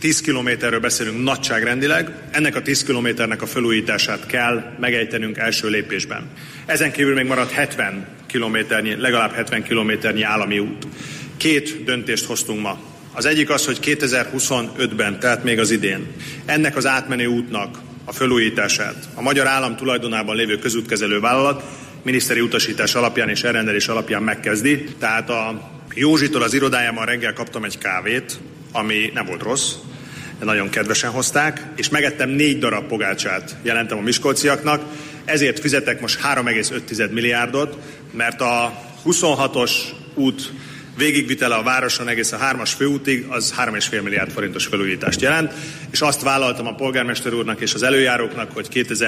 tíz kilométerről beszélünk nagyságrendileg, ennek a tíz kilométernek a felújítását kell megejtenünk első lépésben. Ezen kívül még marad hetven kilométernyi, legalább hetven kilométernyi állami út. Két döntést hoztunk ma. Az egyik az, hogy kétezer-huszonötben, tehát még az idén, ennek az átmenő útnak a felújítását a magyar állam tulajdonában lévő közútkezelő vállalat miniszteri utasítás alapján és elrendelés alapján megkezdi. Tehát a Józsitól az irodájában reggel kaptam egy kávét, ami nem volt rossz, de nagyon kedvesen hozták, és megettem négy darab pogácsát, jelentem a miskolciaknak, ezért fizetek most három egész öt milliárdot, mert a huszonhatos út végigvitele a városon egész a hármas főútig, az három egész öt milliárd forintos felújítást jelent, és azt vállaltam a polgármester úrnak és az előjáróknak, hogy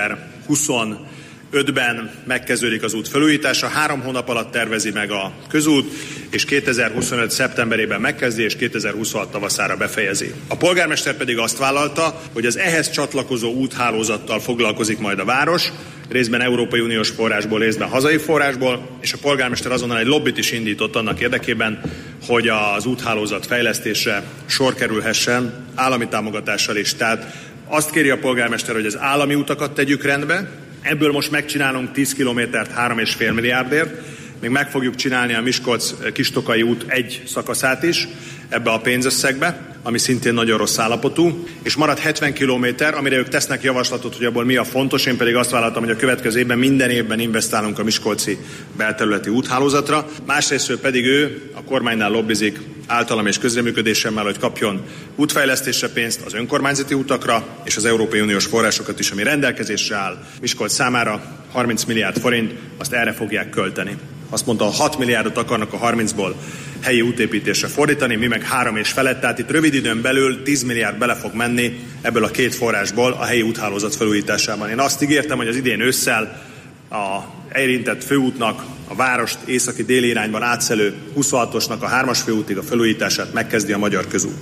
kétezer-huszonötben megkezdődik az út felújítása, három hónap alatt tervezi meg a közút, és kétezer-huszonöt szeptemberében megkezdi, és kétezer-huszonhat tavaszára befejezi. A polgármester pedig azt vállalta, hogy az ehhez csatlakozó úthálózattal foglalkozik majd a város, részben Európai Uniós forrásból, részben hazai forrásból, és a polgármester azonnal egy lobbit is indított annak érdekében, hogy az úthálózat fejlesztésre sor kerülhessen állami támogatással is. Tehát azt kéri a polgármester, hogy az állami utakat tegyük rendbe, ebből most megcsinálunk tíz kilométert három egész öt milliárdért, még meg fogjuk csinálni a Miskolc-Kistokai út egy szakaszát is ebbe a pénzösszegbe, ami szintén nagyon rossz állapotú, és marad hetven kilométer, amire ők tesznek javaslatot, hogy abból mi a fontos, én pedig azt vállaltam, hogy a következő évben minden évben investálunk a miskolci belterületi úthálózatra, másrésztről pedig ő a kormánynál lobbizik általam és közreműködésemmel, hogy kapjon útfejlesztésre pénzt az önkormányzati utakra, és az Európai Uniós forrásokat is, ami rendelkezésre áll Miskolc számára, harminc milliárd forint, azt erre fogják költeni. Azt mondta, hat milliárdot akarnak a harmincból helyi útépítésre fordítani, mi meg három és felett, tehát itt rövid időn belül tíz milliárd bele fog menni ebből a két forrásból a helyi úthálózat felújításában. Én azt ígértem, hogy az idén ősszel a érintett főútnak, a várost északi-déli irányban átszelő huszonhatosnak a hármas főútig a felújítását megkezdi a magyar közút.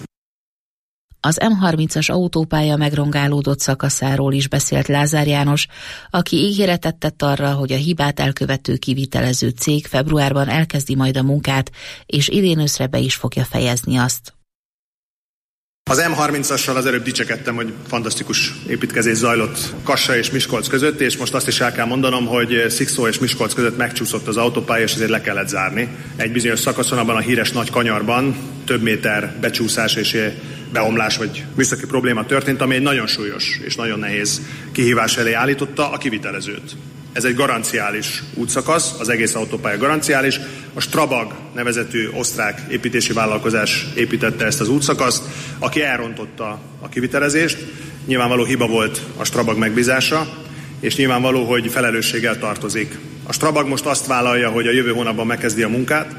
Az M harmincas autópálya megrongálódott szakaszáról is beszélt Lázár János, aki ígéretet tett arra, hogy a hibát elkövető kivitelező cég februárban elkezdi majd a munkát, és idén őszre be is fogja fejezni azt.
Az M harmincassal az előbb dicsekedtem, hogy fantasztikus építkezés zajlott Kassa és Miskolc között, és most azt is el kell mondanom, hogy Szikszó és Miskolc között megcsúszott az autópálya, és ezért le kellett zárni. Egy bizonyos szakaszon, abban a híres nagy kanyarban több méter becsúszás és beomlás vagy műszaki probléma történt, ami egy nagyon súlyos és nagyon nehéz kihívás elé állította a kivitelezőt. Ez egy garanciális útszakasz, az egész autópálya garanciális. A Strabag nevezetű osztrák építési vállalkozás építette ezt az útszakaszt, aki elrontotta a kivitelezést. Nyilvánvaló hiba volt a Strabag megbízása, és nyilvánvaló, hogy felelősséggel tartozik. A Strabag most azt vállalja, hogy a jövő hónapban megkezdi a munkát,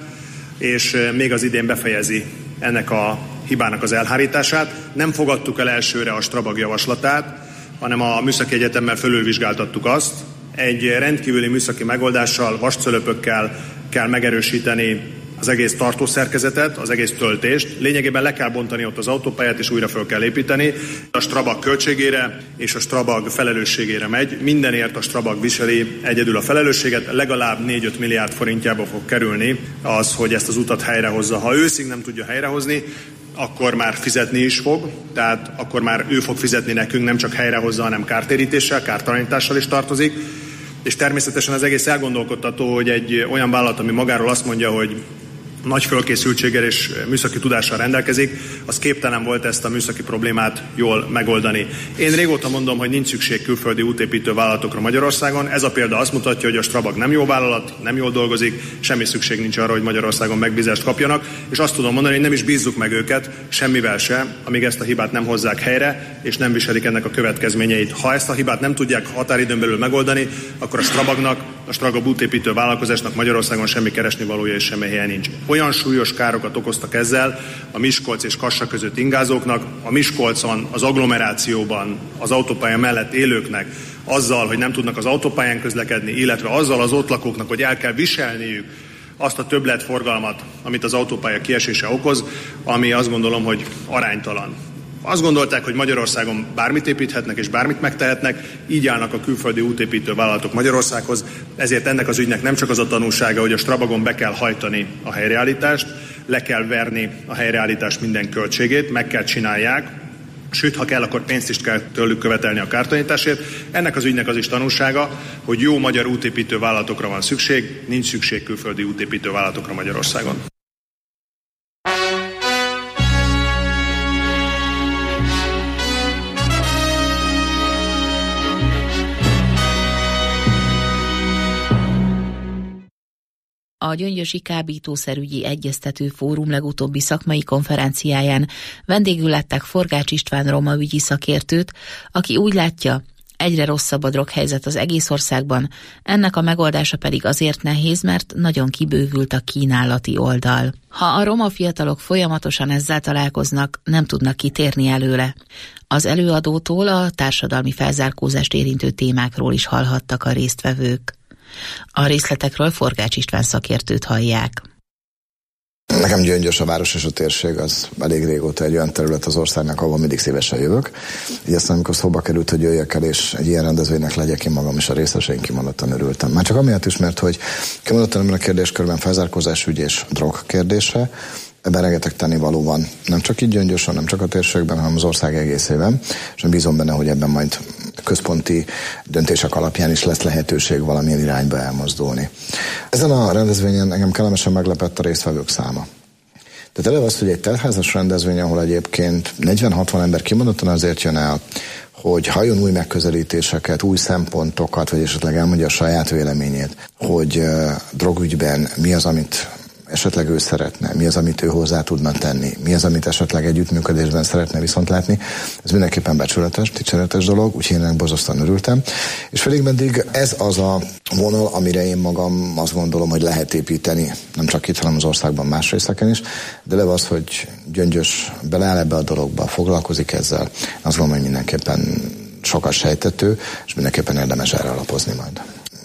és még az idén befejezi ennek a hibának az elhárítását. Nem fogadtuk el elsőre a Strabag javaslatát, hanem a Műszaki Egyetemmel fölülvizsgáltattuk azt. Egy rendkívüli műszaki megoldással, vascölöpökkel kell megerősíteni az egész tartószerkezetet, az egész töltést. Lényegében le kell bontani ott az autópályát, és újra föl kell építeni. A Strabag költségére és a Strabag felelősségére megy. Mindenért a Strabag viseli egyedül a felelősséget. Legalább négy-öt milliárd forintjába fog kerülni az, hogy ezt az utat helyrehozza. Ha őszig nem tudja helyrehozni, akkor már fizetni is fog, tehát akkor már ő fog fizetni nekünk, nem csak helyrehozza, hanem kártérítéssel, kártalanítással is tartozik. És természetesen az egész elgondolkodtató, hogy egy olyan vállalat, ami magáról azt mondja, hogy nagy fölkészültséggel és műszaki tudással rendelkezik, az képtelen volt ezt a műszaki problémát jól megoldani. Én régóta mondom, hogy nincs szükség külföldi útépítő vállalatokra Magyarországon. Ez a példa azt mutatja, hogy a Strabag nem jó vállalat, nem jól dolgozik, semmi szükség nincs arra, hogy Magyarországon megbízást kapjanak, és azt tudom mondani, hogy nem is bízzuk meg őket semmivel se, amíg ezt a hibát nem hozzák helyre, és nem viselik ennek a következményeit. Ha ezt a hibát nem tudják határidőn belül megoldani, akkor a Strabagnak, a Strabag útépítő vállalkozásnak Magyarországon semmi keresnivalója és semmi helye nincs. Olyan súlyos károkat okoztak ezzel a Miskolc és Kassa között ingázóknak, a Miskolcon, az agglomerációban, az autópálya mellett élőknek, azzal, hogy nem tudnak az autópályán közlekedni, illetve azzal az ott lakóknak, hogy el kell viselniük azt a többletforgalmat, amit az autópálya kiesése okoz, ami azt gondolom, hogy aránytalan. Azt gondolták, hogy Magyarországon bármit építhetnek és bármit megtehetnek, így állnak a külföldi útépítő vállalatok Magyarországhoz, ezért ennek az ügynek nem csak az a tanulsága, hogy a Strabagon be kell hajtani a helyreállítást, le kell verni a helyreállítás minden költségét, meg kell csinálják, sőt, ha kell, akkor pénzt is kell tőlük követelni a kártalanításért. Ennek az ügynek az is tanulsága, hogy jó magyar útépítő vállalatokra van szükség, nincs szükség külföldi útépítő vállalatokra Magyarországon.
A Gyöngyösi Kábítószerügyi Egyeztető Fórum legutóbbi szakmai konferenciáján vendégül látták Forgács István romaügyi szakértőt, aki úgy látja, egyre rosszabb a droghelyzet az egész országban, ennek a megoldása pedig azért nehéz, mert nagyon kibővült a kínálati oldal. Ha a roma fiatalok folyamatosan ezzel találkoznak, nem tudnak kitérni előle. Az előadótól a társadalmi felzárkózást érintő témákról is hallhattak a résztvevők. A részletekről Forgács István szakértőt hallják.
Nekem Gyöngyös, a város és a térség az elég régóta egy olyan terület az országnak, ahol mindig szívesen jövök. Így aztán, amikor szóba került, hogy jöjjek el, és egy ilyen rendezvénynek legyek, én magam is a részes, én kimondottan örültem. Már csak amiatt is, mert hogy kimondottan ebben a kérdéskörben felzárkózás ügy és drog kérdése, ebben rengeteg tennivaló van. Nem csak itt Gyöngyösen, nem csak a térségben, hanem az ország egészében. És én bízom benne, hogy ebben majd központi döntések alapján is lesz lehetőség valamilyen irányba elmozdulni. Ezen a rendezvényen engem kellemesen meglepett a résztvevők száma. Tehát eleve az, hogy egy teltházas rendezvény, ahol egyébként negyven-hatvan ember kimondottan azért jön el, hogy halljon új megközelítéseket, új szempontokat, vagy esetleg elmondja a saját véleményét, hogy uh, drogügyben mi az, amit esetleg ő szeretne, mi az, amit ő hozzá tudna tenni, mi az, amit esetleg együttműködésben szeretne viszont látni. Ez mindenképpen becsületes, dicséretes dolog, úgyhogy én borzasztóan örültem. És félig meddig ez az a vonal, amire én magam azt gondolom, hogy lehet építeni, nem csak itt, hanem az országban más részeken is, de leve az, hogy Gyöngyös beleáll ebbe a dologba, foglalkozik ezzel, azt gondolom, hogy mindenképpen sokat sejtető, és mindenképpen érdemes erre alapozni majd.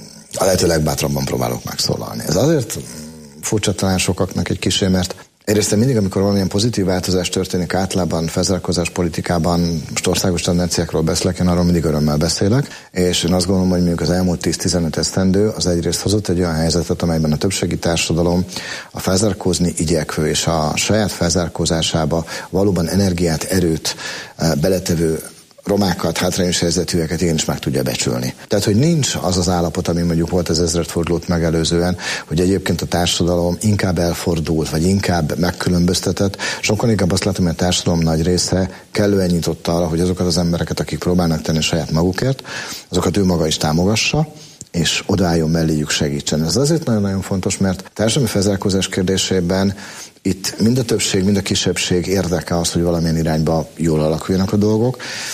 A lehető legbátrabban próbálok megszólalni. Ez azért furcsa talán sokaknak egy kicsi, mert egyrészt mindig, amikor valamilyen pozitív változás történik általában felzárkózás politikában, most országos tendenciákról beszélek, én arról mindig örömmel beszélek, és én azt gondolom, hogy mondjuk az elmúlt tíz-tizenöt esztendő az egyrészt hozott egy olyan helyzetet, amelyben a többségi társadalom a felzárkózni igyekvő és a saját felzárkózásába valóban energiát, erőt beletevő romákat, hátrányos helyzetűeket igenis meg tudja becsülni. Tehát, hogy nincs az az állapot, ami mondjuk volt az ezredfordulót megelőzően, hogy egyébként a társadalom inkább elfordult, vagy inkább megkülönböztetett. Sokkal inkább azt látom, hogy a társadalom nagy része kellően nyitott arra, hogy azokat az embereket, akik próbálnak tenni saját magukért, azokat ő maga is támogassa, és odaálljon melléjük, segítsen. Ez azért nagyon-nagyon fontos, mert a társadalmi felzárkózás kérdésében itt mind a többség, mind a kisebbség érdeke az, hogy valamilyen irányba jól alakuljanak a dolgok,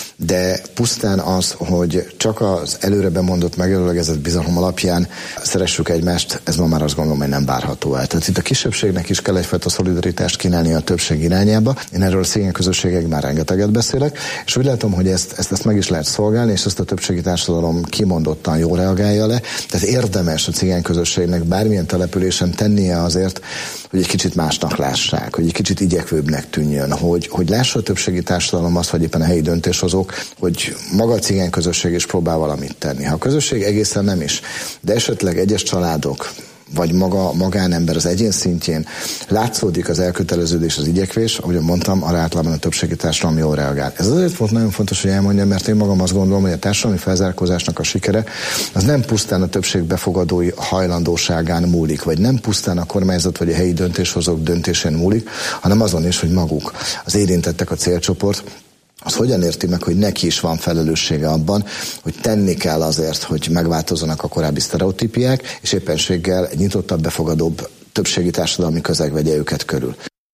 de pusztán az, hogy csak az előre bemondott, megelőlegezett bizalom alapján szeressük egymást, ez ma már azt gondolom, hogy nem várható el. Tehát itt a kisebbségnek is kell egyfajta szolidaritást kínálni a többség irányába. Én erről a szegény közösségek már rengeteget beszélek, és úgy látom, hogy ezt, ezt, ezt meg is lehet szolgálni, és ezt a többségi társadalom kimondottan jól reagálja le. Tehát érdemes a cigány közösségnek bármilyen településen tennie azért, hogy egy kicsit másnak lássák, hogy egy kicsit igyekvőbbnek tűnjön, hogy, hogy lássa a többségi társadalom azt, vagy éppen a helyi döntéshozók, hogy maga a cigány közösség is próbál valamit tenni. Ha a közösség egészen nem is, de esetleg egyes családok, vagy maga magánember az egyén szintjén látszódik az elköteleződés, az igyekvés, ahogyan mondtam, arra általában a többségi társadalom jól reagál. Ez azért volt nagyon fontos, hogy elmondjam, mert én magam azt gondolom, hogy a társadalmi felzárkózásnak a sikere az nem pusztán a többség befogadói hajlandóságán múlik, vagy nem pusztán a kormányzat vagy a helyi döntéshozók döntésén múlik, hanem azon is, hogy maguk, az érintettek, a célcsoport, az hogyan érti meg, hogy neki is van felelőssége abban, hogy tenni kell azért, hogy megváltozzanak a korábbi sztereotípiák, és éppenséggel egy nyitottabb, befogadóbb többségi társadalmi közeg vegye őket körül.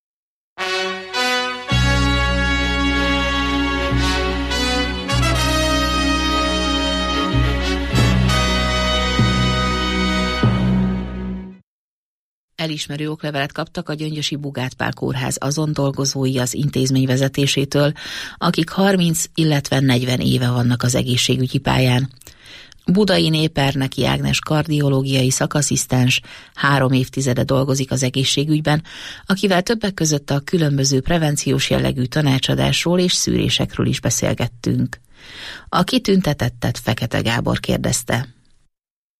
Elismerő oklevelet kaptak a gyöngyösi Bugát Pál kórház azon dolgozói az intézmény vezetésétől, akik harminc, illetve negyven éve vannak az egészségügyi pályán. Budai Néperneki Ágnes kardiológiai szakasszisztens három évtizede dolgozik az egészségügyben, akivel többek között a különböző prevenciós jellegű tanácsadásról és szűrésekről is beszélgettünk. A kitüntetettet Fekete Gábor kérdezte.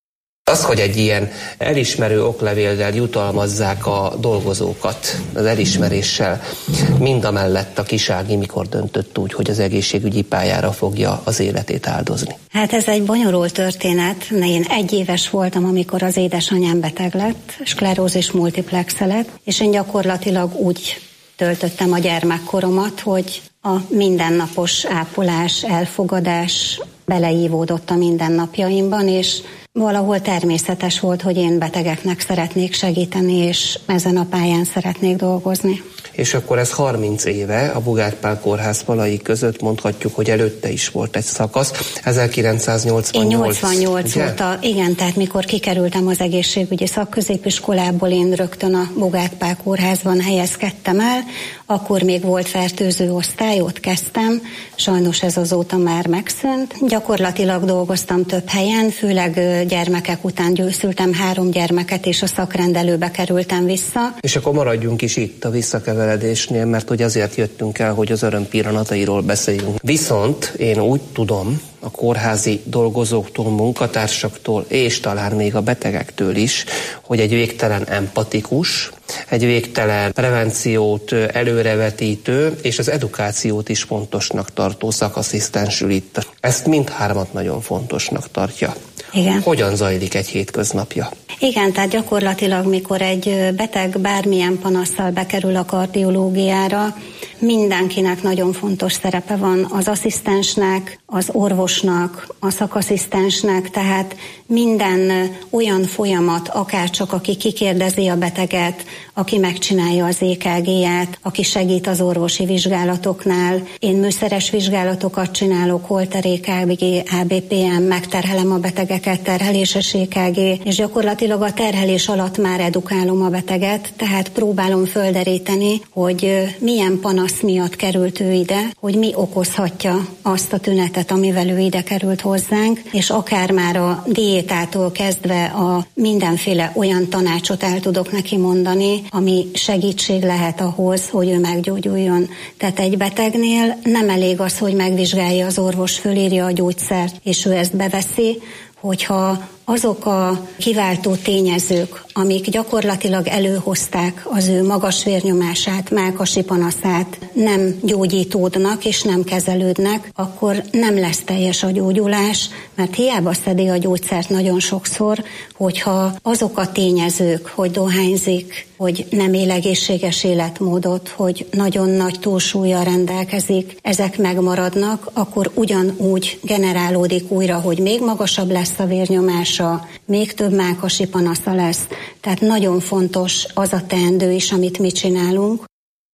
Az, hogy egy ilyen elismerő oklevéllel jutalmazzák a dolgozókat az elismeréssel, mindamellett a Kisági mikor döntött úgy, hogy az egészségügyi pályára fogja az életét áldozni?
Hát ez egy bonyolult történet. Én egy éves voltam, amikor az édesanyám beteg lett, sklerózis multiplexe lett, és én gyakorlatilag úgy töltöttem a gyermekkoromat, hogy a mindennapos ápolás, elfogadás beleívódott a mindennapjaimban, és valahol természetes volt, hogy én betegeknek szeretnék segíteni, és ezen a pályán szeretnék dolgozni.
És akkor ez harminc éve a Bugár Pál kórház falai között, mondhatjuk, hogy előtte is volt egy szakasz. ezerkilencszáznyolcvannyolc.
Én nyolcvannyolc óta, igen, tehát mikor kikerültem az egészségügyi szakközépiskolából, én rögtön a Bugár Pál kórházban helyezkedtem el, akkor még volt fertőző osztály, ott kezdtem, sajnos ez azóta már megszűnt. Gyakorlatilag dolgoztam több helyen, főleg gyermekek után győzültem három gyermeket, és a szakrendelőbe kerültem vissza.
És akkor maradjunk is itt a visszakeveredésnél, mert hogy azért jöttünk el, hogy az öröm pillanatairól beszéljünk. Viszont én úgy tudom, a kórházi dolgozóktól, munkatársaktól, és talán még a betegektől is, hogy egy végtelen empatikus, egy végtelen prevenciót előrevetítő, és az edukációt is fontosnak tartó szakasszisztensül itt. Ezt mindhármat nagyon fontosnak tartja.
Igen.
Hogyan zajlik egy hétköznapja?
Igen, tehát gyakorlatilag, mikor egy beteg bármilyen panasszal bekerül a kardiológiára, mindenkinek nagyon fontos szerepe van, az asszisztensnek, az orvosnak, a szakasszisztensnek, tehát minden olyan folyamat, akárcsak aki kikérdezi a beteget, aki megcsinálja az é ká gé-ját, aki segít az orvosi vizsgálatoknál. Én műszeres vizsgálatokat csinálok, holter é ká gé, á bé pé em, megterhelem a betegeket, terheléses é ká gé, és gyakorlatilag a terhelés alatt már edukálom a beteget, tehát próbálom földeríteni, hogy milyen panasz miatt került ő ide, hogy mi okozhatja azt a tünetet, amivel ő ide került hozzánk, és akár már a diétától kezdve a mindenféle olyan tanácsot el tudok neki mondani, ami segítség lehet ahhoz, hogy ő meggyógyuljon. Tehát egy betegnél nem elég az, hogy megvizsgálja az orvos, fölírja a gyógyszert, és ő ezt beveszi, hogyha azok a kiváltó tényezők, amik gyakorlatilag előhozták az ő magas vérnyomását, mellkasi panaszát, nem gyógyítódnak és nem kezelődnek, akkor nem lesz teljes a gyógyulás, mert hiába szedi a gyógyszert nagyon sokszor, hogyha azok a tényezők, hogy dohányzik, hogy nem él egészséges életmódot, hogy nagyon nagy túlsúllyal rendelkezik, ezek megmaradnak, akkor ugyanúgy generálódik újra, hogy még magasabb lesz a vérnyomása, még több mellkasi panasza lesz. Tehát nagyon fontos az a teendő is, amit mi csinálunk.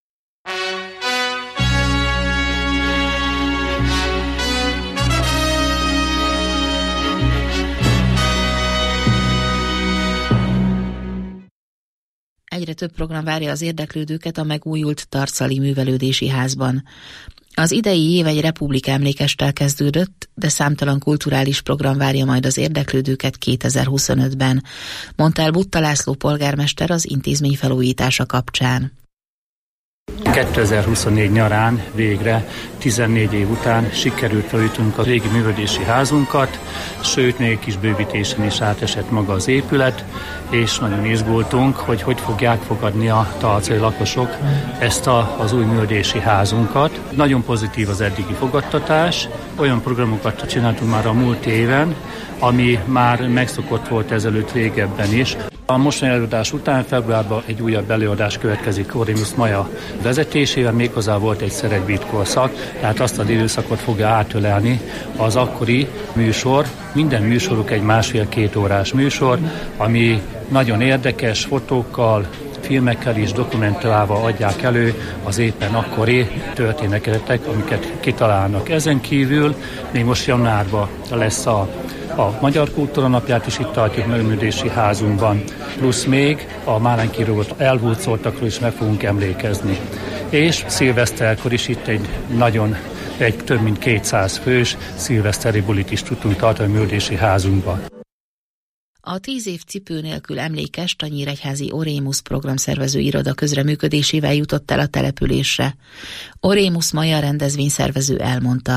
Egyre több program várja az érdeklődőket a megújult Tarcali Művelődési Házban. Az idei év egy republik emlékesttel kezdődött, de számtalan kulturális program várja majd az érdeklődőket kétezer-huszonötben, mondta el Butta László polgármester az intézmény felújítása kapcsán.
kétezer-huszonnégy nyarán végre tizennégy év után sikerült felújítanunk a régi művelődési házunkat, sőt még kis bővítésen is átesett maga az épület, és nagyon izgultunk, hogy hogy fogják fogadni a tarcali lakosok ezt a, az új művelődési házunkat. Nagyon pozitív az eddigi fogadtatás, olyan programokat csináltunk már a múlt éven, ami már megszokott volt ezelőtt régebben is. A mostani előadás után februárban egy újabb előadás következik Orémus Maja vezetésével, méghozzá volt egy szeregvét korszak, tehát azt az időszakot fogja átölelni az akkori műsor. Minden műsoruk egy másfél-két órás műsor, ami nagyon érdekes fotókkal, filmekkel is dokumentálva adják elő az éppen akkori történetek, amiket kitalálnak. Ezen kívül még most januárban lesz a A Magyar Kultúra Napját is itt tartjuk művelődési házunkban, plusz még a málán kirúgott elhurcoltakról is meg fogunk emlékezni. És szilveszterkor is itt egy nagyon, egy több mint kétszáz fős szilveszteri bulit is tudtunk tartani a művelődési házunkban.
A tíz év cipő nélkül emlékest a nyíregyházi Orémus programszervező iroda közreműködésével jutott el a településre. Orémus Maja rendezvényszervező elmondta.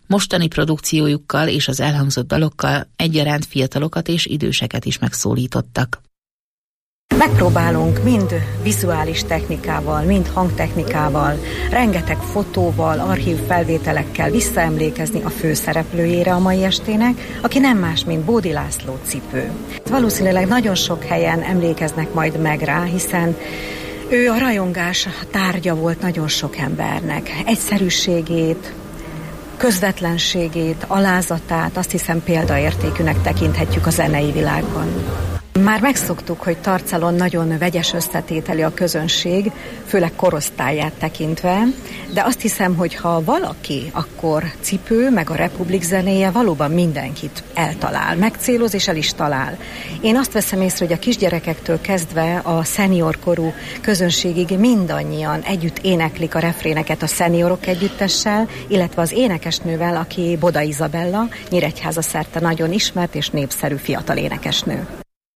Mostani produkciójukkal és az elhangzott dalokkal egyaránt fiatalokat és időseket is megszólítottak.
Megpróbálunk mind vizuális technikával, mind hangtechnikával, rengeteg fotóval, archív felvételekkel visszaemlékezni a főszereplőjére a mai estének, aki nem más, mint Bódi László Cipő. Valószínűleg nagyon sok helyen emlékeznek majd meg rá, hiszen ő a rajongás tárgya volt nagyon sok embernek. Egyszerűségét, közvetlenségét, alázatát azt hiszem példaértékűnek tekinthetjük a zenei világban. Már megszoktuk, hogy Tarcalon nagyon vegyes összetételi a közönség, főleg korosztályát tekintve, de azt hiszem, hogy ha valaki, akkor Cipő, meg a Republik zenéje valóban mindenkit eltalál, megcéloz és el is talál. Én azt veszem észre, hogy a kisgyerekektől kezdve a szeniorkorú közönségig mindannyian együtt éneklik a refréneket a szeniorok együttessel, illetve az énekesnővel, aki Boda Izabella, Nyíregyháza szerte nagyon ismert és népszerű fiatal énekesnő.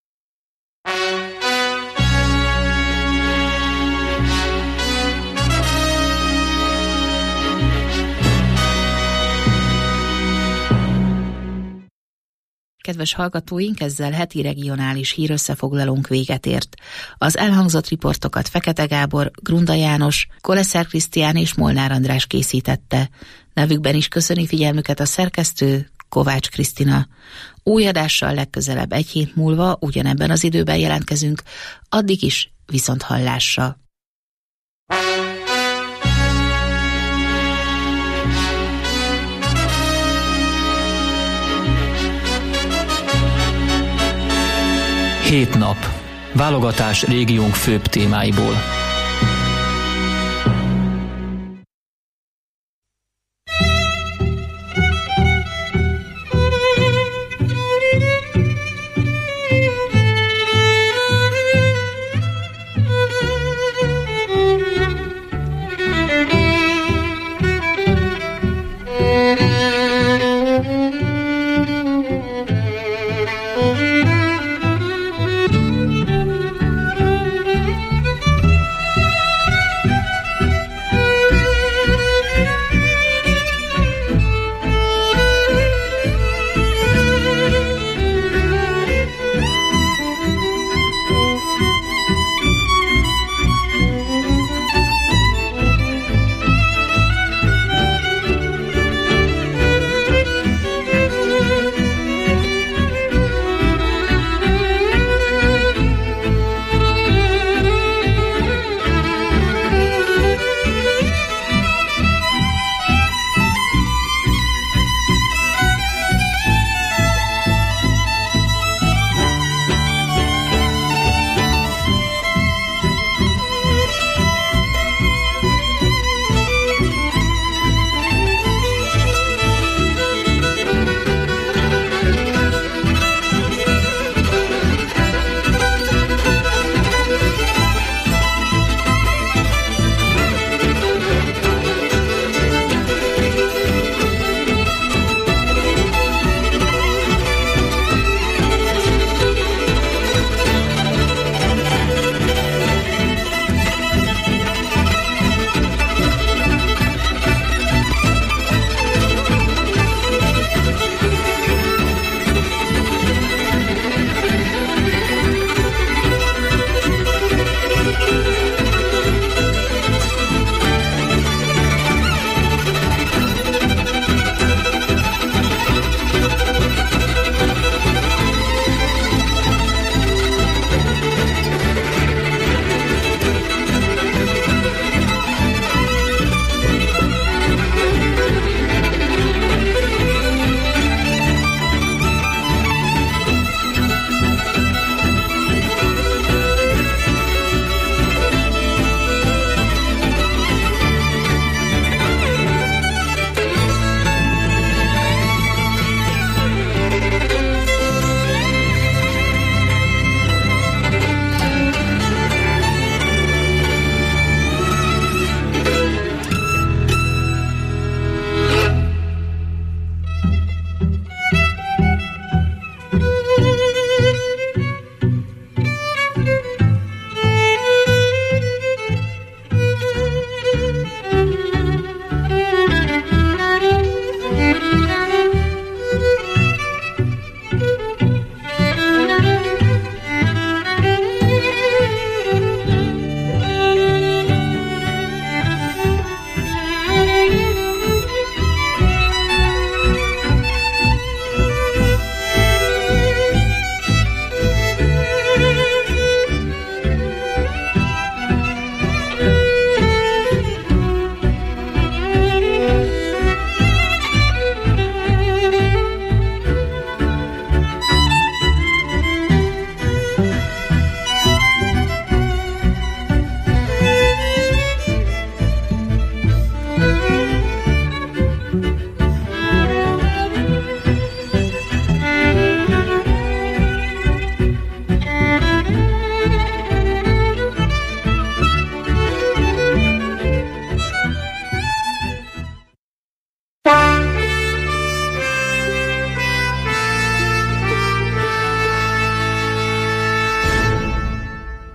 Kedves hallgatóink, ezzel heti regionális hírösszefoglalónk véget ért. Az elhangzott riportokat Fekete Gábor, Grunda János, Koleszer Krisztián és Molnár András készítette. Nevükben is köszöni figyelmüket a szerkesztő, Kovács Krisztina. Új adással legközelebb egy hét múlva ugyanebben az időben jelentkezünk, addig is viszont hallásra.
Hét nap. Válogatás régiónk főbb témáiból.